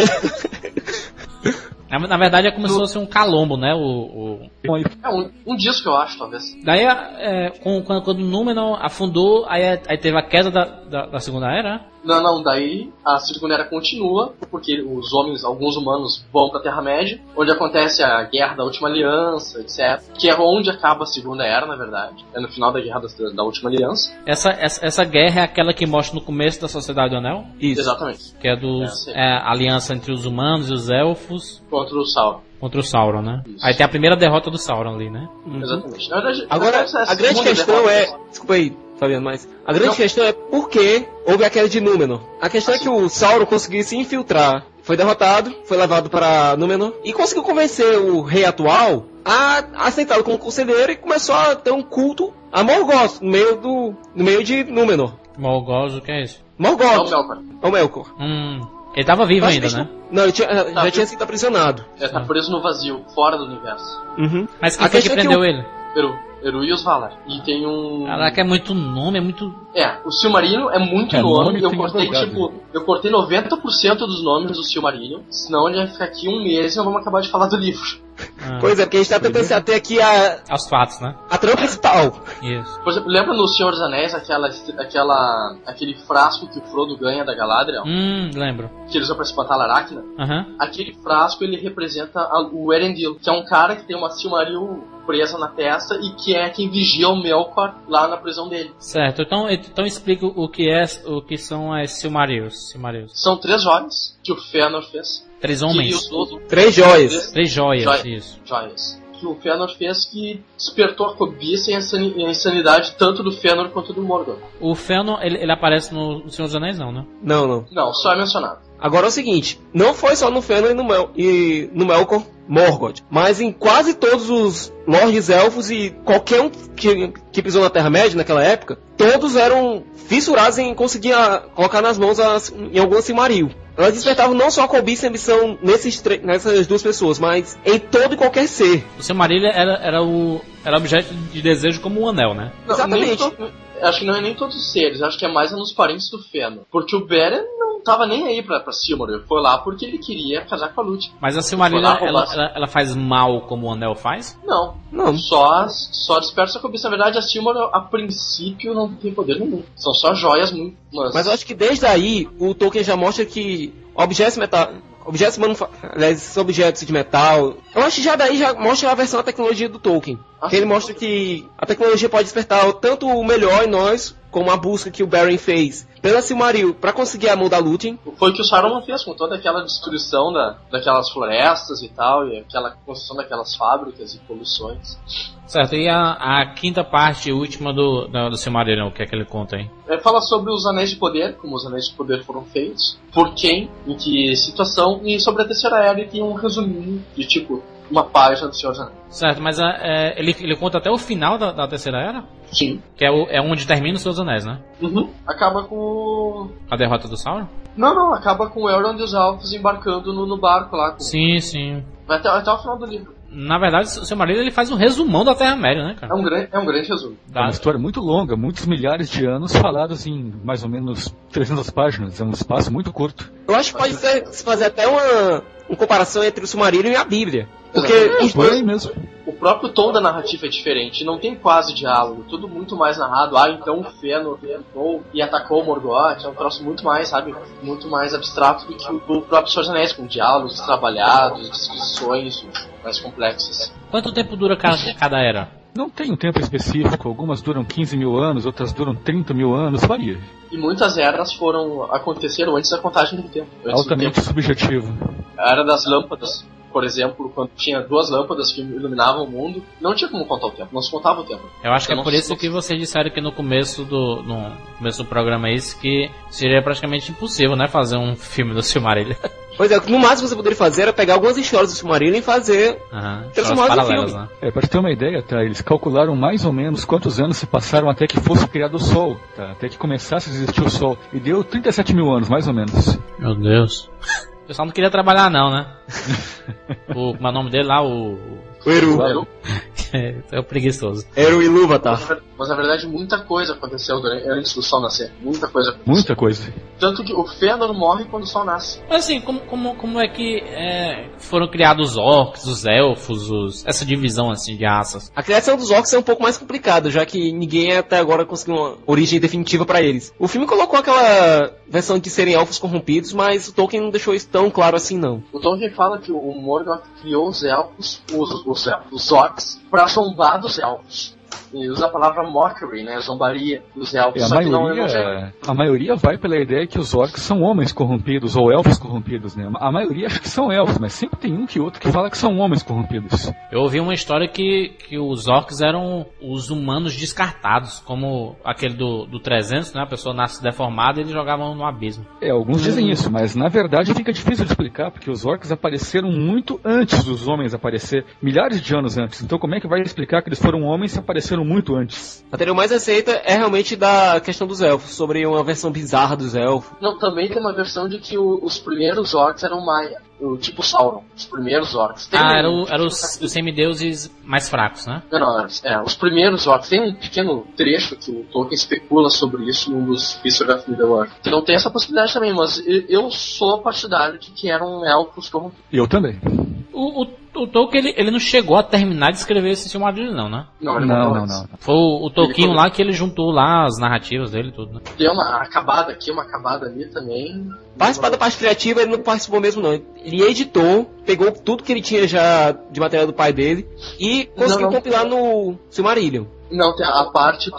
[SPEAKER 2] na, na verdade é como no... se fosse um calombo, né? O, o...
[SPEAKER 5] É um, um disco, eu acho, talvez.
[SPEAKER 2] Daí, é, com, quando, quando o Númenor afundou, aí, aí teve a queda da, da, da Segunda Era?
[SPEAKER 5] Não, não, daí a Segunda Era continua, porque os homens, alguns humanos, vão pra Terra-média, onde acontece a Guerra da Última Aliança, etcétera. Que é onde acaba a Segunda Era, na verdade. É no final da Guerra da, da Última Aliança.
[SPEAKER 2] Essa, essa, essa guerra é aquela que mostra no começo da Sociedade do Anel?
[SPEAKER 5] Isso. Exatamente.
[SPEAKER 2] Que é, dos, é, é a aliança entre os humanos e os elfos.
[SPEAKER 5] Contra o Sauron.
[SPEAKER 2] Contra o Sauron, né?
[SPEAKER 5] Isso.
[SPEAKER 2] Aí tem a primeira derrota do Sauron ali, né?
[SPEAKER 5] Uhum. Exatamente. Na verdade,
[SPEAKER 4] agora, a grande questão derrota, é... Desculpa aí, Fabiano, mas... A grande não. questão é por que houve a queda de Númenor. A questão assim. é que o Sauron conseguiu se infiltrar. Foi derrotado, foi levado para Númenor e conseguiu convencer o rei atual a aceitá-lo como conselheiro e começou a ter um culto a Morgoth no meio, do, no meio de Númenor.
[SPEAKER 2] Morgoth, o que é isso?
[SPEAKER 4] Morgoth.
[SPEAKER 5] É o Melkor.
[SPEAKER 4] É o Melkor.
[SPEAKER 2] Hum... Ele tava vivo
[SPEAKER 4] Mas
[SPEAKER 2] ainda,
[SPEAKER 4] que...
[SPEAKER 2] né?
[SPEAKER 4] Não, ele tinha, tá, já tinha sido aprisionado.
[SPEAKER 5] Ele tá preso no vazio, fora do universo.
[SPEAKER 4] Uhum.
[SPEAKER 2] Mas quem foi que prendeu
[SPEAKER 4] é
[SPEAKER 2] que o...
[SPEAKER 4] ele?
[SPEAKER 5] Eru, Eru e os Valar. E tem um...
[SPEAKER 2] Caraca, é muito nome, é muito...
[SPEAKER 5] É, o Silmarillion é muito
[SPEAKER 3] é,
[SPEAKER 5] nome.
[SPEAKER 3] nome
[SPEAKER 5] eu cortei, tipo, eu cortei noventa por cento dos nomes do Silmarillion. Senão ele vai ficar aqui um mês e nós vamos acabar de falar do livro.
[SPEAKER 2] Ah.
[SPEAKER 4] Pois é, porque a gente tá tentando se ater aqui a...
[SPEAKER 2] aos fatos, né?
[SPEAKER 4] A trama principal.
[SPEAKER 2] Isso.
[SPEAKER 5] Por exemplo, lembra no Senhor dos Anéis aquela, aquela, aquele frasco que o Frodo ganha da Galadriel?
[SPEAKER 2] Hum, lembro.
[SPEAKER 5] Que eles usam pra espantar a Aracna?
[SPEAKER 2] Uhum.
[SPEAKER 5] Aquele frasco, ele representa a, o Erendil, que é um cara que tem uma Silmaril presa na testa e que é quem vigia o Melkor lá na prisão dele.
[SPEAKER 2] Certo, então, então explica o que, é, o que são as Silmarils. Silmarils.
[SPEAKER 5] São três joias que o Fëanor fez.
[SPEAKER 2] Três homens?
[SPEAKER 5] Outros,
[SPEAKER 4] três joias.
[SPEAKER 5] Três,
[SPEAKER 2] três joias,
[SPEAKER 5] joias,
[SPEAKER 2] isso.
[SPEAKER 5] Joias. Que o Fëanor fez que despertou a cobiça e a insanidade tanto do Fëanor quanto do Morgoth.
[SPEAKER 2] O Fëanor, ele, ele aparece no Senhor dos Anéis, não, né?
[SPEAKER 4] Não, não.
[SPEAKER 5] Não, só é mencionado.
[SPEAKER 4] Agora é o seguinte, não foi só no Fëanor e no, Mel e no Melkor Morgoth, mas em quase todos os Lordes Elfos e qualquer um que, que pisou na Terra-média naquela época, todos eram fissurados em conseguir a, colocar nas mãos as, em algum Silmaril. Elas despertavam não só a cobiça e ambição nesses nessas duas pessoas, mas em todo e qualquer ser.
[SPEAKER 2] O Silmarillion era, era o era objeto de desejo como um anel, né?
[SPEAKER 5] Não,
[SPEAKER 4] exatamente.
[SPEAKER 5] To, acho que não é nem todos os seres, acho que é mais nos parentes do Fëanor. Porque o Beren não tava nem aí pra, pra Silmaril, foi lá porque ele queria casar com a Lúthien.
[SPEAKER 2] Mas a Silmarillion, ela, ela, ela, ela faz mal como o anel faz?
[SPEAKER 5] Não,
[SPEAKER 4] não.
[SPEAKER 5] Só, só dispersa a cobiça. Na verdade, a Silmaril, a princípio, não tem poder nenhum. São só joias muito... Mas,
[SPEAKER 4] mas eu acho que desde aí, o Tolkien já mostra que objetos metal... Objetos manufa... Aliás, objetos de metal... Eu acho que já daí já mostra a versão da tecnologia do Tolkien. Ah, que ele mostra que a tecnologia pode despertar tanto o melhor em nós, como a busca que o Beren fez pela Silmaril para conseguir a mão da Lúthien.
[SPEAKER 5] Foi o que o Saruman fez com toda aquela destruição da, daquelas florestas e tal, e aquela construção daquelas fábricas e poluições.
[SPEAKER 2] Certo, e a, a quinta parte, última do, do, do Silmarillion, o que é que ele conta aí?
[SPEAKER 5] É, fala sobre os Anéis de Poder, como os Anéis de Poder foram feitos, por quem, em que situação, e sobre a Terceira Era, e tem um resuminho de tipo uma página do Senhor dos Anéis.
[SPEAKER 2] Certo, mas é, ele, ele conta até o final da, da Terceira Era?
[SPEAKER 5] Sim.
[SPEAKER 2] Que é, o, é onde termina os Seus Anéis, né?
[SPEAKER 5] Uhum. Acaba com...
[SPEAKER 2] A derrota do Sauron?
[SPEAKER 5] Não, não, acaba com o Elrond e os Elfos embarcando no, no barco lá. Com...
[SPEAKER 2] Sim, sim.
[SPEAKER 5] Vai até, até o final do livro.
[SPEAKER 2] Na verdade, o seu marido ele faz um resumão da Terra-média, né, cara?
[SPEAKER 5] É um grande, é um grande resumo.
[SPEAKER 3] É uma história muito longa, muitos milhares de anos falados em mais ou menos trezentas páginas. É um espaço muito curto.
[SPEAKER 4] Eu acho que pode ser, se fazer até uma, uma comparação entre o Silmarillion e a Bíblia. Porque
[SPEAKER 5] É,
[SPEAKER 4] os
[SPEAKER 3] Foi
[SPEAKER 4] dois...
[SPEAKER 3] aí mesmo.
[SPEAKER 5] O próprio tom da narrativa é diferente, não tem quase diálogo, tudo muito mais narrado. Ah, então o Fëanor entrou e atacou o Morgoth, é um troço muito mais, sabe, muito mais abstrato do que o próprio Senhor dos Anéis, com diálogos trabalhados, descrições mais complexas.
[SPEAKER 2] Quanto tempo dura cada, cada era?
[SPEAKER 3] Não tem um tempo específico, algumas duram quinze mil anos, outras duram trinta mil anos, varia.
[SPEAKER 5] E muitas eras foram, aconteceram antes da contagem do tempo. Antes do
[SPEAKER 3] Altamente
[SPEAKER 5] tempo.
[SPEAKER 3] subjetivo.
[SPEAKER 5] A Era das Lâmpadas, por exemplo, quando tinha duas lâmpadas que iluminavam o mundo, não tinha como contar o tempo, não se contava o tempo.
[SPEAKER 2] Eu acho que
[SPEAKER 5] Eu
[SPEAKER 2] é por
[SPEAKER 5] não-
[SPEAKER 2] isso que vocês disseram que no começo do, no começo do programa esse que seria praticamente impossível, né, fazer um filme do Silmarillion.
[SPEAKER 4] Pois é, no máximo que você poderia fazer era pegar algumas histórias do Silmarillion e fazer...
[SPEAKER 2] Aham,
[SPEAKER 4] Transformar
[SPEAKER 2] histórias
[SPEAKER 4] em
[SPEAKER 2] paralelas,
[SPEAKER 4] filme.
[SPEAKER 2] né?
[SPEAKER 3] É, para ter uma ideia, tá? Eles calcularam mais ou menos quantos anos se passaram até que fosse criado o Sol, tá? Até que começasse a existir o Sol. E deu trinta e sete mil anos, mais ou menos.
[SPEAKER 2] Meu Deus. O pessoal não queria trabalhar não, né? o, como é o nome dele lá? O...
[SPEAKER 4] O Eru.
[SPEAKER 5] Era-
[SPEAKER 2] é o preguiçoso.
[SPEAKER 4] Eru Ilúvatar.
[SPEAKER 5] Mas na verdade muita coisa aconteceu durante, antes do Sol nascer. Muita coisa aconteceu.
[SPEAKER 3] Muita coisa.
[SPEAKER 5] Tanto que o Fëanor morre quando o Sol nasce.
[SPEAKER 2] Mas assim, como, como, como é que é, foram criados os orcs, os elfos, os, essa divisão assim de raças?
[SPEAKER 4] A criação dos orcs é um pouco mais complicada, já que ninguém até agora conseguiu uma origem definitiva pra eles. O filme colocou aquela versão de serem elfos corrompidos, mas o Tolkien não deixou isso tão claro assim não.
[SPEAKER 5] O Tolkien fala que o Morgoth criou os elfos, os, os, elfos, os orcs, pra zombar dos elfos. E usa a palavra mockery, né? Zombaria dos elfos.
[SPEAKER 3] E a
[SPEAKER 5] só que não é
[SPEAKER 3] maioria, a maioria vai pela ideia que os orcs são homens corrompidos, ou elfos corrompidos, né? A maioria acha que são elfos, mas sempre tem um que outro que fala que são homens corrompidos.
[SPEAKER 2] Eu ouvi uma história que, que os orcs eram os humanos descartados, como aquele do, do trezentos, né? A pessoa nasce deformada e eles jogavam no abismo.
[SPEAKER 3] É, alguns dizem isso, mas na verdade fica difícil de explicar, porque os orcs apareceram muito antes dos homens aparecer, milhares de anos antes. Então como é que vai explicar que eles foram homens se apareceram muito antes?
[SPEAKER 4] A teoria mais aceita é realmente da questão dos elfos, sobre uma versão bizarra dos elfos.
[SPEAKER 5] Não, também tem uma versão de que o, os primeiros orcs eram Maia. O tipo Sauron, os primeiros orcs. Tem
[SPEAKER 2] Ah,
[SPEAKER 5] um-
[SPEAKER 2] eram era os, os semideuses mais fracos, né?
[SPEAKER 5] Não, não, é, os primeiros orcs. Tem um pequeno trecho que o Tolkien especula sobre isso num dos History of Middle-earth. Então tem essa possibilidade também, mas eu- eu sou partidário de que eram elfos corrompidos.
[SPEAKER 3] E eu também.
[SPEAKER 2] O, o, o Tolkien, ele, ele não chegou a terminar de escrever esse Silmarillion, não, né?
[SPEAKER 5] Não, ele
[SPEAKER 3] Não,
[SPEAKER 5] morreu
[SPEAKER 3] não,
[SPEAKER 5] antes.
[SPEAKER 3] não.
[SPEAKER 2] Foi o, o Tolkien
[SPEAKER 5] Ele-
[SPEAKER 2] lá que ele juntou lá as narrativas dele e tudo, né?
[SPEAKER 5] Deu uma acabada aqui, uma acabada ali também.
[SPEAKER 4] Participar da parte criativa ele não participou mesmo não. Ele editou, pegou tudo que ele tinha já de material do pai dele e conseguiu
[SPEAKER 5] Não, não.
[SPEAKER 4] compilar no Silmarillion.
[SPEAKER 5] Não, tem a parte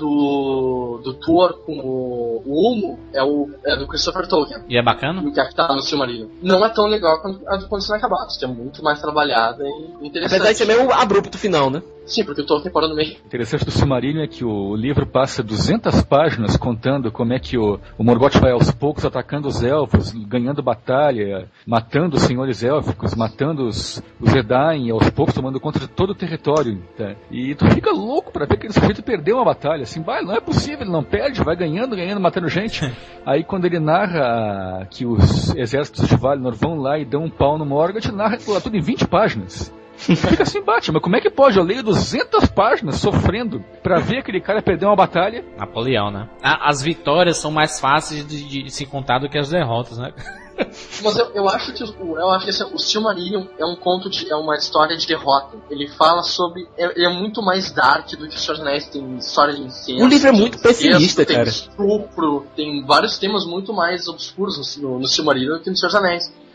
[SPEAKER 5] do, do Tuor com o, o Ulmo é, o, é do Christopher Tolkien.
[SPEAKER 2] E é bacana?
[SPEAKER 5] O que é que tá no Silmarillion. Não é tão legal quanto a do Condição Inacabados, que é muito mais trabalhada e interessante.
[SPEAKER 4] Apesar de ser meio abrupto o final, né?
[SPEAKER 5] Sim, porque o Tolkien parou no meio.
[SPEAKER 3] O interessante do Silmarillion é que o livro passa duzentas páginas contando como é que o, o Morgoth vai aos poucos atacando os elfos, ganhando batalha, matando os senhores élficos, matando os, os Edain, aos poucos tomando conta de todo o território. Tá? E tu fica louco pra ver que esse sujeito perdeu uma batalha. Assim, vai, não é possível, ele não perde, vai ganhando, ganhando, matando gente. Aí quando ele narra que os exércitos de Valinor vão lá e dão um pau no Morgoth, narra aquilo lá tudo em vinte páginas. Fica assim, bate, mas como é que pode? Eu leio duzentas páginas sofrendo pra ver aquele cara perder uma batalha.
[SPEAKER 2] Napoleão, né? A- As vitórias são mais fáceis de, de se contar do que as derrotas, né?
[SPEAKER 5] Mas eu, eu acho que, o, eu acho que assim, o Silmarillion é um conto de, é uma história de derrota. Ele fala sobre, é, ele é muito mais dark do que o Senhor dos Anéis. Tem história de incesto.
[SPEAKER 4] O livro é
[SPEAKER 5] tem
[SPEAKER 4] muito
[SPEAKER 5] incesto,
[SPEAKER 4] pessimista,
[SPEAKER 5] tem
[SPEAKER 4] cara.
[SPEAKER 5] estupro, tem vários temas muito mais obscuros no, no, no Silmarillion do que no Senhor dos Anéis.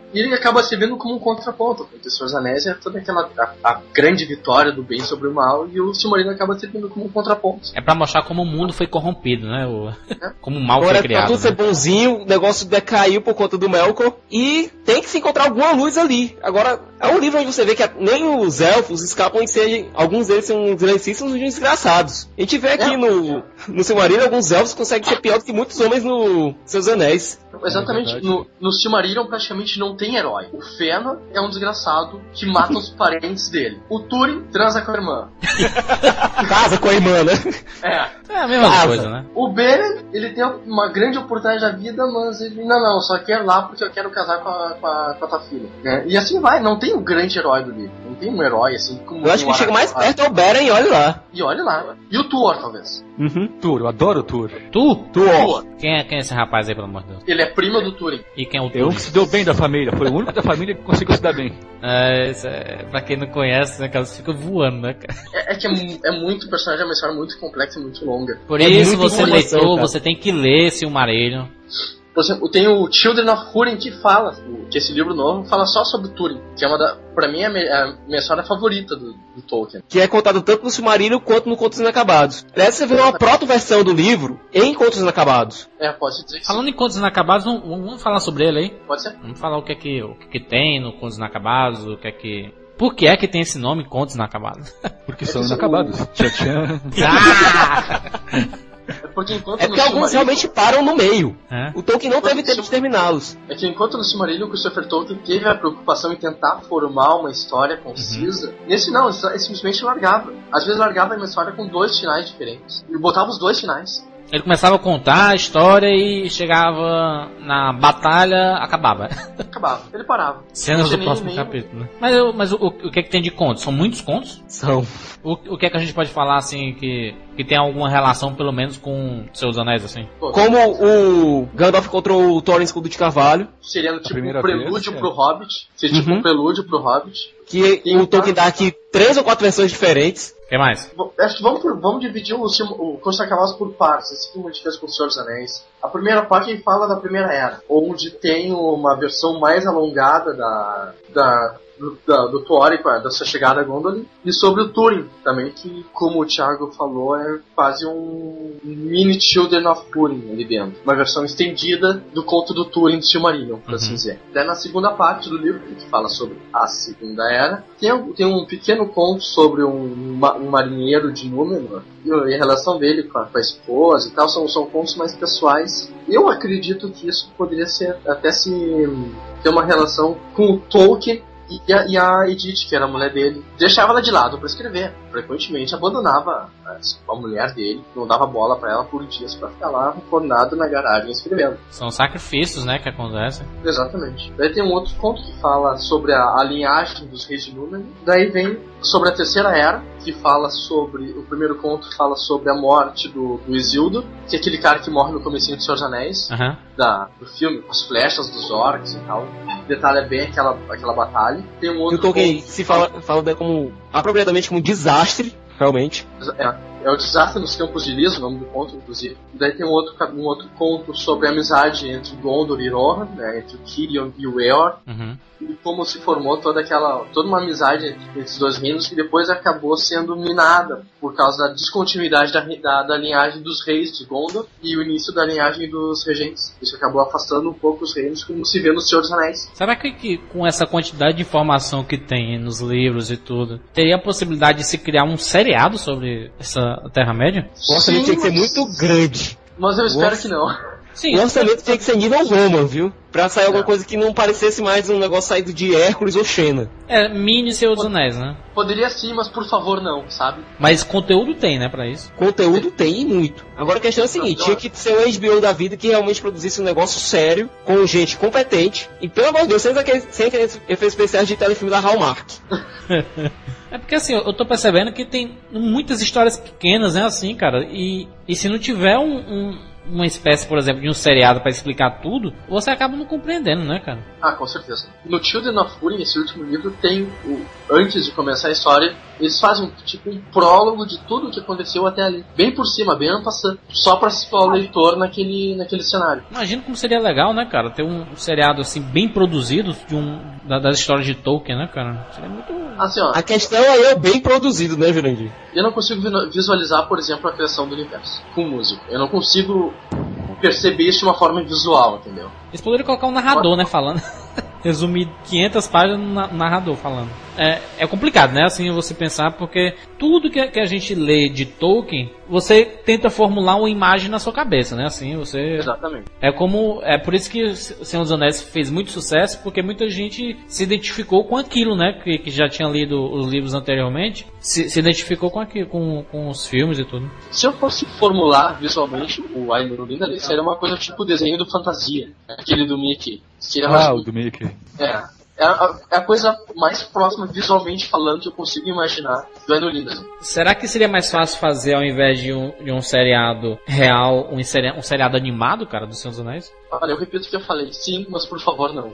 [SPEAKER 5] E ele acaba servindo como um contraponto, porque o Senhor dos Anéis é toda aquela a, a grande vitória do bem sobre o mal, e o Silmarillion acaba servindo como um contraponto.
[SPEAKER 2] É pra mostrar como o mundo foi corrompido, né? O... É. Como o mal
[SPEAKER 4] Agora,
[SPEAKER 2] foi criado.
[SPEAKER 4] Pra tudo ser
[SPEAKER 2] né?
[SPEAKER 4] bonzinho, o negócio decaiu por conta do Melkor, e tem que se encontrar alguma luz ali. Agora, é um livro onde você vê que nem os elfos escapam de ser, alguns deles são grandíssimos e desgraçados. A gente vê aqui é. no, no Silmarillion, alguns elfos conseguem ser pior do que muitos homens no Seus Anéis.
[SPEAKER 5] Exatamente, é no, no Silmarillion praticamente não tem herói. O Fëanor é um desgraçado que mata os parentes dele. O Túrin transa com a irmã.
[SPEAKER 4] Casa com a irmã, né?
[SPEAKER 5] É.
[SPEAKER 2] É a mesma
[SPEAKER 4] Casa.
[SPEAKER 2] coisa, né?
[SPEAKER 5] O Beren, ele tem uma grande oportunidade da vida, mas ele, não, não, só quero lá porque eu quero casar com a, com a, com a tua filha. É. E assim vai, não tem um grande herói do livro. Não tem um herói assim como...
[SPEAKER 4] Eu acho que chega mais perto é o Beren e olha lá.
[SPEAKER 5] E olha lá. E o Tuor, talvez.
[SPEAKER 4] Uhum.
[SPEAKER 3] Tur, eu adoro o Tur.
[SPEAKER 2] Tu?
[SPEAKER 4] Tuor.
[SPEAKER 2] Quem é, quem é esse rapaz aí, pelo amor de Deus?
[SPEAKER 5] Ele é primo do Túrin.
[SPEAKER 2] E quem é o
[SPEAKER 3] É um
[SPEAKER 2] Tu?
[SPEAKER 3] que se deu bem da família, foi o único da família que conseguiu se dar bem.
[SPEAKER 2] É, isso é, pra quem não conhece, né, cara, você fica voando, né, cara?
[SPEAKER 5] É, é que é, mu- é muito personagem, é uma história muito complexa e muito longa.
[SPEAKER 2] Por
[SPEAKER 4] É
[SPEAKER 2] isso,
[SPEAKER 4] muita
[SPEAKER 2] você
[SPEAKER 4] informação,
[SPEAKER 2] leitor,
[SPEAKER 4] cara.
[SPEAKER 2] você tem que ler Silmarillion.
[SPEAKER 5] Por exemplo, tem o Children of Húrin que fala, que esse livro novo fala só sobre Túrin, que é uma da, pra mim, é a, me, a minha história favorita do, do Tolkien.
[SPEAKER 4] Que é contado tanto no Silmarillion quanto no Contos Inacabados. Aliás, você vê uma proto-versão do livro em Contos Inacabados.
[SPEAKER 5] É, pode dizer que sim.
[SPEAKER 2] Falando em Contos Inacabados, vamos, vamos falar sobre ele aí.
[SPEAKER 5] Pode ser.
[SPEAKER 2] Vamos falar o que é que, o que, é que tem no Contos Inacabados, o que é que... Por que é que tem esse nome, Contos Inacabados?
[SPEAKER 3] Porque são inacabados. Tchan, tchan.
[SPEAKER 2] Ah!
[SPEAKER 5] É porque enquanto
[SPEAKER 4] É
[SPEAKER 5] no
[SPEAKER 4] porque alguns
[SPEAKER 5] Silmarillion-
[SPEAKER 4] realmente param no meio.
[SPEAKER 2] É?
[SPEAKER 4] O Tolkien não teve tempo de terminá-los.
[SPEAKER 5] É que enquanto no Silmarillion o Christopher Tolkien teve a preocupação em tentar formar uma história concisa, nesse não, ele simplesmente largava. Às vezes largava uma história com dois finais diferentes. Ele botava os dois finais.
[SPEAKER 2] Ele começava a contar a história e chegava na batalha, acabava.
[SPEAKER 5] Acabava. Ele parava.
[SPEAKER 2] Cenas
[SPEAKER 5] Não
[SPEAKER 2] do
[SPEAKER 5] tinha
[SPEAKER 2] próximo
[SPEAKER 5] nem-
[SPEAKER 2] capítulo, né? Mas, eu, mas o, o que é que tem de contos? São muitos contos?
[SPEAKER 4] São.
[SPEAKER 2] O, o que é que a gente pode falar, assim, que, que tem alguma relação, pelo menos, com Seus Anéis, assim?
[SPEAKER 5] Pô,
[SPEAKER 4] Como o Gandalf contra o Thorin Escudo de Carvalho,
[SPEAKER 5] seria tipo um
[SPEAKER 3] primeira
[SPEAKER 5] prelúdio
[SPEAKER 3] vez,
[SPEAKER 5] pro
[SPEAKER 3] é.
[SPEAKER 5] Hobbit. Seria tipo
[SPEAKER 4] Uhum.
[SPEAKER 5] um prelúdio pro Hobbit.
[SPEAKER 4] que
[SPEAKER 5] E
[SPEAKER 4] o
[SPEAKER 5] o
[SPEAKER 4] Tolkien dá aqui três ou quatro versões diferentes.
[SPEAKER 2] O que mais?
[SPEAKER 5] Bom, acho que vamos, por- vamos dividir o, Sil- o Contos Inacabados por partes, assim como a gente fez com o Senhor dos Anéis. A primeira parte ele fala da Primeira Era, onde tem uma versão mais alongada da, da, do, da, do Tuori, da sua chegada a Gondolin, e sobre o Túrin também, que, como o Thiago falou, é quase um mini Children of Túrin ali dentro. Uma versão estendida do conto do Túrin do Silmarillion, por assim dizer. Daí na segunda parte do livro, que fala sobre a Segunda Era, tem, um- tem um pequeno conto sobre um, ma- um marinheiro de Númenor e a relação dele com a, com a esposa e tal. São, são contos mais pessoais. Eu acredito que isso poderia ser até se ter uma relação com o Tolkien e a, e a Edith, que era a mulher dele. Deixava ela de lado para escrever. Frequentemente abandonava a, a mulher dele, não dava bola para ela por dias para ficar lá fornado na garagem escrevendo.
[SPEAKER 2] São sacrifícios, né, que acontecem.
[SPEAKER 5] Exatamente. Daí tem um outro conto que fala sobre a, a linhagem dos reis de Númenor. Daí vem sobre a Terceira Era, que fala sobre... O primeiro conto fala sobre a morte do, do Isildur, que é aquele cara que morre no comecinho do Senhor dos Anéis,
[SPEAKER 2] Aham.
[SPEAKER 5] da, do filme, com as flechas dos orcs e tal. Detalha bem aquela, aquela batalha. Tem um
[SPEAKER 4] E
[SPEAKER 5] outro
[SPEAKER 4] o Tolkien
[SPEAKER 5] conto-
[SPEAKER 4] se fala, fala dele como, apropriadamente como um desastre, realmente.
[SPEAKER 5] É, é o Desastre nos Campos de Lis, o nome do conto, inclusive. Daí tem um outro, cap- um outro conto sobre a amizade entre Gondor e Rohan, né, entre o Cirion e o Eor,
[SPEAKER 2] Uhum.
[SPEAKER 5] e como se formou toda aquela, toda uma amizade entre esses dois reinos que depois acabou sendo minada por causa da descontinuidade da, re- da, da linhagem dos reis de Gondor e o início da linhagem dos regentes. Isso acabou afastando um pouco os reinos, como se vê no Senhor dos Anéis.
[SPEAKER 2] Será que, que com essa quantidade de informação que tem nos livros e tudo, teria a possibilidade de se criar um seriado sobre essa Terra-média?
[SPEAKER 4] O orçamento tinha que ser
[SPEAKER 5] mas-
[SPEAKER 4] muito grande.
[SPEAKER 5] Mas eu espero
[SPEAKER 4] Nossa.
[SPEAKER 5] que não.
[SPEAKER 2] Sim.
[SPEAKER 4] O orçamento tinha que ser nível Roma, viu? Pra sair alguma
[SPEAKER 5] É.
[SPEAKER 4] coisa que não parecesse mais um negócio saído de Hércules ou Xena.
[SPEAKER 2] É mini Senhor dos Anéis, né?
[SPEAKER 5] Poderia sim, mas por favor não, sabe?
[SPEAKER 2] Mas conteúdo tem, né, pra isso.
[SPEAKER 4] Conteúdo tem e muito. Agora a questão é a seguinte, tinha que ser um H B O da vida que realmente produzisse um negócio sério, com gente competente, e pelo amor de Deus, sem aqueles, sem aqueles efeitos especiais de telefilme da Hallmark.
[SPEAKER 2] É porque assim, eu tô percebendo que tem muitas histórias pequenas, né, assim, cara, e, e se não tiver um, um- uma espécie, por exemplo, de um seriado pra explicar tudo, você acaba não compreendendo, né, cara?
[SPEAKER 5] Ah, com certeza. No Children of Húrin, esse último livro, tem o, antes de começar a história, Eles fazem tipo um prólogo de tudo o que aconteceu até ali. Bem por cima, bem en passant. Só pra situar o leitor naquele, naquele cenário.
[SPEAKER 2] Imagina como seria legal, né, cara? Ter um seriado assim, bem produzido de um, da, das histórias de Tolkien, né, cara? Seria muito...
[SPEAKER 4] Assim, ó, a questão aí é bem produzido, né, Jurandir?
[SPEAKER 5] Eu não consigo visualizar, por exemplo, a criação do universo com música. Eu não consigo perceber isso de uma forma visual, entendeu?
[SPEAKER 2] Eles poderiam colocar um narrador, né, falando. Resumir quinhentas páginas no narrador falando. É, é complicado, né, assim, você pensar, porque tudo que, que a gente lê de Tolkien, você tenta formular uma imagem na sua cabeça, né, assim, você...
[SPEAKER 5] Exatamente.
[SPEAKER 2] É como... É por isso que o Senhor dos Anéis fez muito sucesso, porque muita gente se identificou com aquilo, né, que, que já tinha lido os livros anteriormente, se, se identificou com aquilo, com, com os filmes e tudo.
[SPEAKER 5] Se eu fosse formular visualmente o Ainur Linda, seria uma coisa tipo o desenho do Fantasia, aquele do Mickey.
[SPEAKER 3] Ah, mais... o do Mickey.
[SPEAKER 5] É. É a, é a coisa mais próxima, visualmente falando, que eu consigo imaginar do Ainur Linda.
[SPEAKER 2] Será que seria mais fácil fazer, ao invés de um, de um seriado real, um, seri- um seriado animado, cara, do Senhor dos Anéis?
[SPEAKER 5] Olha, eu repito o que eu falei. Sim, mas por favor, não.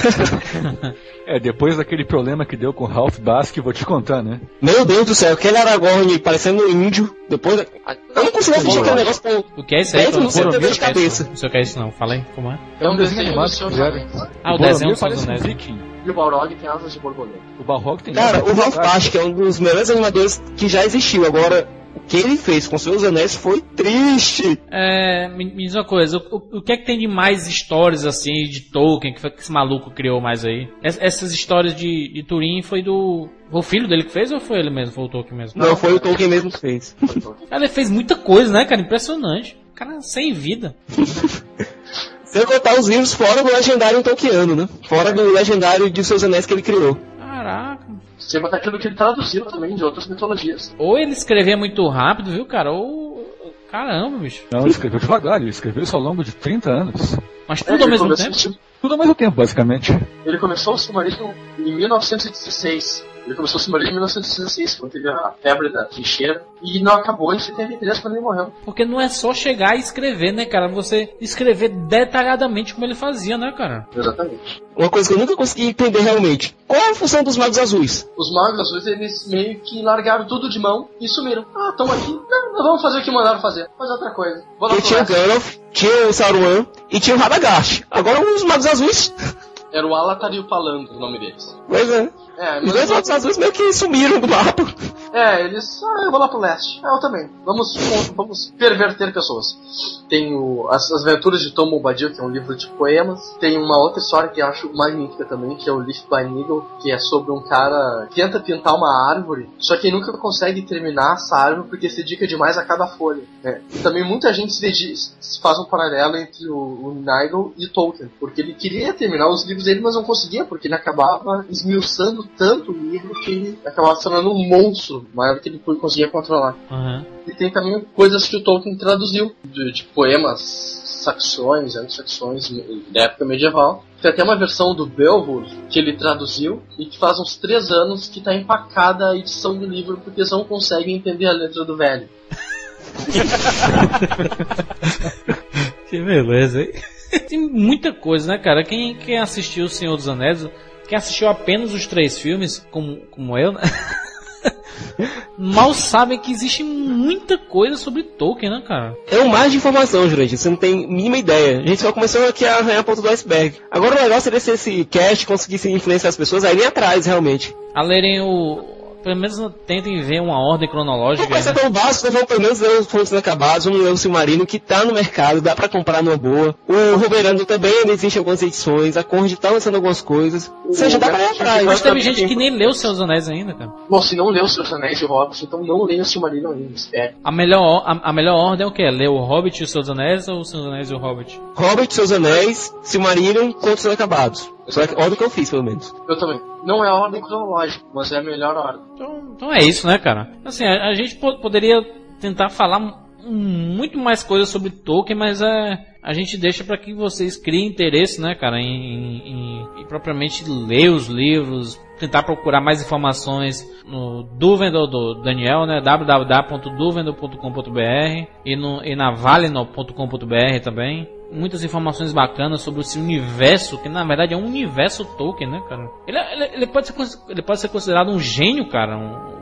[SPEAKER 3] É, depois daquele problema que deu com o Ralph Basque, vou te contar, né?
[SPEAKER 4] Meu Deus do céu, aquele Aragorn parecendo um índio, depois... Eu não consigo assistir aquele negócio com...
[SPEAKER 2] O que é isso aí?
[SPEAKER 4] dez minutos sem T V de cabeça.
[SPEAKER 2] Não sei o que é isso não, fala aí, como é?
[SPEAKER 5] É um desenho animado que
[SPEAKER 3] fizeram.
[SPEAKER 2] Ah, o desenho do Senhor dos Anéis.
[SPEAKER 5] E o Balrog tem asas de borboleta.
[SPEAKER 3] O Balrog tem
[SPEAKER 4] Cara, o Ralph Basque é um dos melhores animadores que já existiu. Agora, o que ele fez com seus anéis foi triste.
[SPEAKER 2] É, me, me diz uma coisa, o, o, o que é que tem de mais histórias assim de Tolkien, que foi que esse maluco criou mais aí? Es, essas histórias de, de Turin foi do... Foi o filho dele que fez ou foi ele mesmo? Foi o Tolkien mesmo?
[SPEAKER 4] Não, foi o Tolkien mesmo que fez.
[SPEAKER 2] Cara, ele fez muita coisa, né, cara? Impressionante. O cara sem vida.
[SPEAKER 4] Sem contar os livros fora do legendário tolkiano, né? Fora do legendário de seus anéis que ele criou.
[SPEAKER 2] Caraca.
[SPEAKER 5] Sem contar aquilo que ele traduziu também de outras mitologias.
[SPEAKER 2] Ou ele escrevia muito rápido, viu, cara? Ou... Caramba, bicho.
[SPEAKER 3] Não, ele escreveu devagar, ele escreveu isso ao longo de trinta anos.
[SPEAKER 2] Mas tudo ao mesmo tempo?
[SPEAKER 3] Tudo ao mesmo tempo, basicamente.
[SPEAKER 5] Ele começou o Silmarillion em mil novecentos e dezesseis. Ele começou o Silmarillion em mil novecentos e dezesseis, quando teve a febre da trincheira. E não acabou em setenta e três, quando ele morreu.
[SPEAKER 2] Porque não é só chegar e escrever, né, cara? Você escrever detalhadamente como ele fazia, né, cara?
[SPEAKER 5] Exatamente.
[SPEAKER 4] Uma coisa que eu nunca consegui entender realmente. Qual é a função dos Magos Azuis?
[SPEAKER 5] Os Magos Azuis, eles meio que largaram tudo de mão e sumiram. Ah, estamos aqui. Não, nós vamos fazer o que mandaram fazer. Faz outra coisa. Vou lá
[SPEAKER 4] Porque tinha o Gandalf, tinha o Saruman e tinha o Radagast. Agora os Magos Azuis...
[SPEAKER 5] Era o Alatar e o Palantir, o nome deles.
[SPEAKER 4] Pois é.
[SPEAKER 5] É,
[SPEAKER 4] os dois Magos Azuis meio que sumiram do mapa.
[SPEAKER 5] É, eles... Ah, eu vou lá pro leste. Ah, eu também. Vamos, vamos perverter pessoas. Tem o, as, as Aventuras de Tom Bombadil, que é um livro de poemas. Tem uma outra história que eu acho magnífica também, que é o Lift by Needle, que é sobre um cara que tenta pintar uma árvore, só que ele nunca consegue terminar essa árvore porque se dedica demais a cada folha. É. E também muita gente se, dedica, se faz um paralelo entre o, o Nigel e Tolkien, porque ele queria terminar os livros dele, mas não conseguia, porque ele acabava esmiuçando tanto o livro que ele acabava se tornando um monstro maior que ele conseguia controlar.
[SPEAKER 2] Uhum.
[SPEAKER 5] E tem também coisas que o Tolkien traduziu, de, de poemas saxões, anglo-saxões, da época medieval. Tem até uma versão do Beowulf que ele traduziu e que faz uns três anos que está empacada a edição do livro porque eles não conseguem entender a letra do velho.
[SPEAKER 2] Que beleza, hein? Tem muita coisa, né, cara? Quem, quem assistiu O Senhor dos Anéis, quem assistiu apenas os três filmes, como, como eu, né? Mal sabem que existe muita coisa sobre Tolkien, né, cara?
[SPEAKER 4] É um mar de informação, Jurandir, você não tem mínima ideia. A gente só começou aqui a arranhar a ponta do iceberg. Agora o negócio seria se esse cast conseguisse influenciar as pessoas a irem atrás, realmente.
[SPEAKER 2] A lerem o... Pelo menos tentem ver uma ordem cronológica.
[SPEAKER 4] Não vai ser tão básico, nós vamos pelo menos ler os Contos Inacabados, vamos ler o Silmarillion, que tá no mercado, dá pra comprar numa boa. O Roberando também existe algumas edições, a Conde tá lançando algumas coisas. Ou seja, dá pra ir atrás.
[SPEAKER 2] Mas teve gente que nem leu os Seus Anéis ainda, cara.
[SPEAKER 5] Bom, se não leu os Seus Anéis e o Hobbit, então não leia o Silmarillion ainda, espere.
[SPEAKER 2] A melhor, a, a melhor ordem é o quê? Ler o Hobbit e os Seus Anéis ou os Seus Anéis e o Hobbit?
[SPEAKER 4] Hobbit, Seus Anéis, Silmarillion, Contos Inacabados. Só é a ordem que eu fiz, pelo menos.
[SPEAKER 5] Eu também. Não é a ordem cronológica, mas é a melhor ordem.
[SPEAKER 2] Então, então é isso, né, cara? Assim, a, a gente po- poderia tentar falar um, muito mais coisas sobre Tolkien, mas é, a gente deixa para que vocês criem interesse, né, cara, em, em, em propriamente ler os livros, tentar procurar mais informações no Duvendor do Daniel, né, w w w ponto duvendor ponto com ponto b r e, no, e na valinor ponto com ponto b r também. Muitas informações bacanas sobre esse universo, que na verdade é um universo Tolkien, né, cara? Ele, ele, ele, pode, ser, ele pode ser considerado um gênio, cara. Um,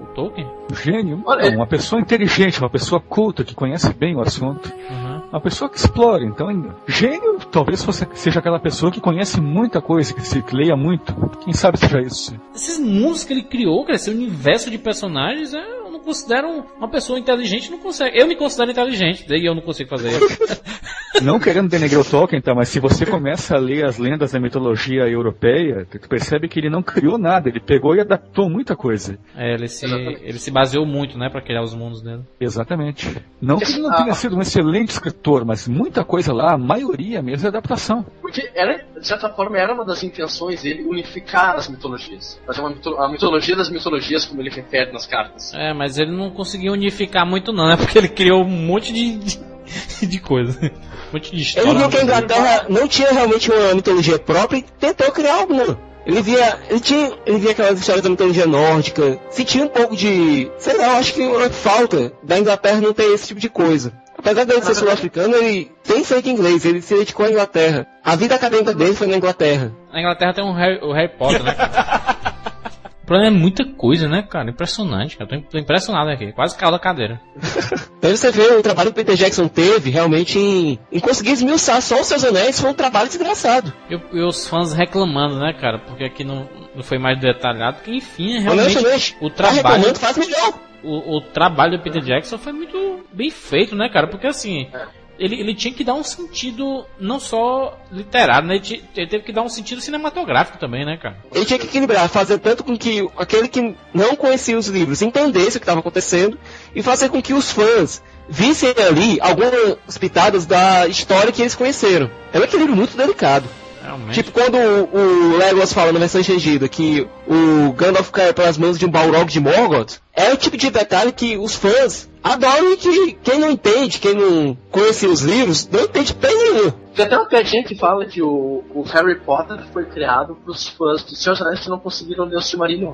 [SPEAKER 2] Tolkien?
[SPEAKER 3] Gênio?
[SPEAKER 5] Olha,
[SPEAKER 3] Não, uma pessoa inteligente, uma pessoa culta, que conhece bem o assunto.
[SPEAKER 2] Uhum.
[SPEAKER 3] Uma pessoa que explora. Então, gênio talvez fosse, seja aquela pessoa que conhece muita coisa, que se que leia muito. Quem sabe seja isso.
[SPEAKER 2] Esses mundos que ele criou, cara, esse universo de personagens, é, eu não considero uma pessoa inteligente, não consegue. Eu me considero inteligente, daí eu não consigo fazer isso.
[SPEAKER 3] Não querendo denegrir o Tolkien, tá, mas se você começa a ler as lendas da mitologia europeia, tu percebe que ele não criou nada, ele pegou e adaptou muita coisa.
[SPEAKER 2] É, ele se, ele se baseou muito, né, pra criar os mundos dele.
[SPEAKER 3] Exatamente. Não que ele não tenha sido um excelente escritor, mas muita coisa lá, a maioria mesmo é adaptação.
[SPEAKER 5] Porque, era, de certa forma, era uma das intenções dele unificar as mitologias. Fazer uma mito- a mitologia das mitologias, como ele refere nas cartas.
[SPEAKER 2] É, mas ele não conseguiu unificar muito não, né, porque ele criou um monte de, de, de coisa. Um monte de história.
[SPEAKER 4] Ele viu que a Inglaterra não tinha realmente uma mitologia própria e tentou criar algo, não. Ele via, ele tinha, ele via aquelas histórias da mitologia nórdica, sentia um pouco de, sei lá, eu acho que uma falta da Inglaterra não ter esse tipo de coisa. Apesar dele ser sul-africano, ele tem feito inglês, ele se dedicou à Inglaterra. A vida acadêmica dele foi na Inglaterra.
[SPEAKER 2] Na Inglaterra tem um Harry, o Harry Potter, né, cara? O problema é muita coisa, né, cara? Impressionante, cara. Tô, tô impressionado aqui. Quase caiu da cadeira.
[SPEAKER 4] Então você vê o trabalho que o Peter Jackson teve realmente em, em conseguir esmiuçar só os seus anéis, foi um trabalho desgraçado.
[SPEAKER 2] E, e os fãs reclamando, né, cara? Porque aqui não, não foi mais detalhado. Porque, enfim, realmente
[SPEAKER 4] Honestamente,
[SPEAKER 2] o
[SPEAKER 4] tá
[SPEAKER 2] trabalho...
[SPEAKER 4] reclamando, faz melhor.
[SPEAKER 2] O, o trabalho do Peter Jackson foi muito bem feito, né, cara? Porque assim, ele, ele tinha que dar um sentido não só literário, né? Ele, tinha, ele teve que dar um sentido cinematográfico também, né, cara?
[SPEAKER 4] Ele tinha que equilibrar, fazer tanto com que aquele que não conhecia os livros entendesse o que estava acontecendo e fazer com que os fãs vissem ali algumas pitadas da história que eles conheceram. É um equilíbrio muito delicado.
[SPEAKER 2] Realmente.
[SPEAKER 4] Tipo, quando o, o Legolas fala na versão estendida que o Gandalf cai pelas mãos de um Balrog de Morgoth, é o tipo de detalhe que os fãs adoram e que quem não entende, quem não conhece os livros, não entende pé nenhum.
[SPEAKER 5] Tem até uma piadinha que fala que o, o Harry Potter foi criado pros fãs dos Senhor dos Anéis que não conseguiram ler o Silmarillion.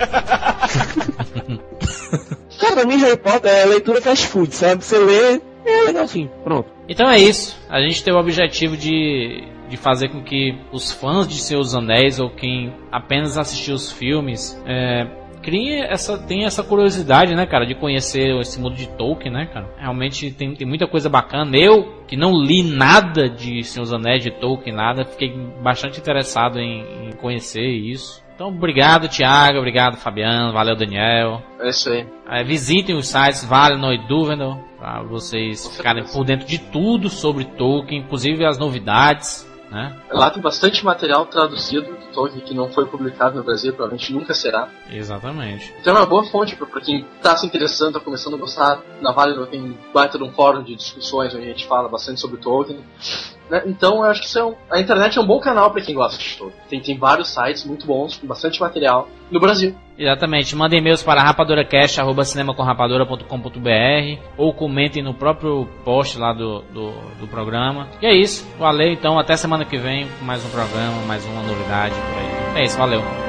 [SPEAKER 4] Cara, pra mim Harry Potter é leitura fast food, sabe? Você lê, é legalzinho, pronto.
[SPEAKER 2] Então é isso. A gente tem o objetivo de, de fazer com que os fãs de Senhor dos Anéis ou quem apenas assistiu os filmes é, criem essa, tenha essa curiosidade, né, cara, de conhecer esse mundo de Tolkien, né, cara. Realmente tem, tem muita coisa bacana. Eu, que não li nada de Senhor dos Anéis, de Tolkien, nada, fiquei bastante interessado em, em conhecer isso. Então, obrigado, Thiago, obrigado, Fabiano, valeu, Daniel.
[SPEAKER 5] É isso aí.
[SPEAKER 2] É, visitem os sites Valinor e Dúvenor para vocês ficarem por dentro de tudo sobre Tolkien, inclusive as novidades, né?
[SPEAKER 5] Lá tem bastante material traduzido de Tolkien que não foi publicado no Brasil, provavelmente nunca será.
[SPEAKER 2] Exatamente.
[SPEAKER 5] Então é uma boa fonte para quem está se interessando, está começando a gostar. Na Valinor tem baita de um fórum de discussões onde a gente fala bastante sobre Tolkien. Né? Então eu acho que isso é um, a internet é um bom canal para quem gosta de Tolkien. Tem, tem vários sites muito bons, com bastante material no Brasil.
[SPEAKER 2] Exatamente, mandem e-mails para rapaduracast arroba cinemacomrapadura ponto com ponto b r ou comentem no próprio post lá do, do, do programa. E é isso, valeu então, até semana que vem com mais um programa, mais uma novidade por aí. É isso, valeu.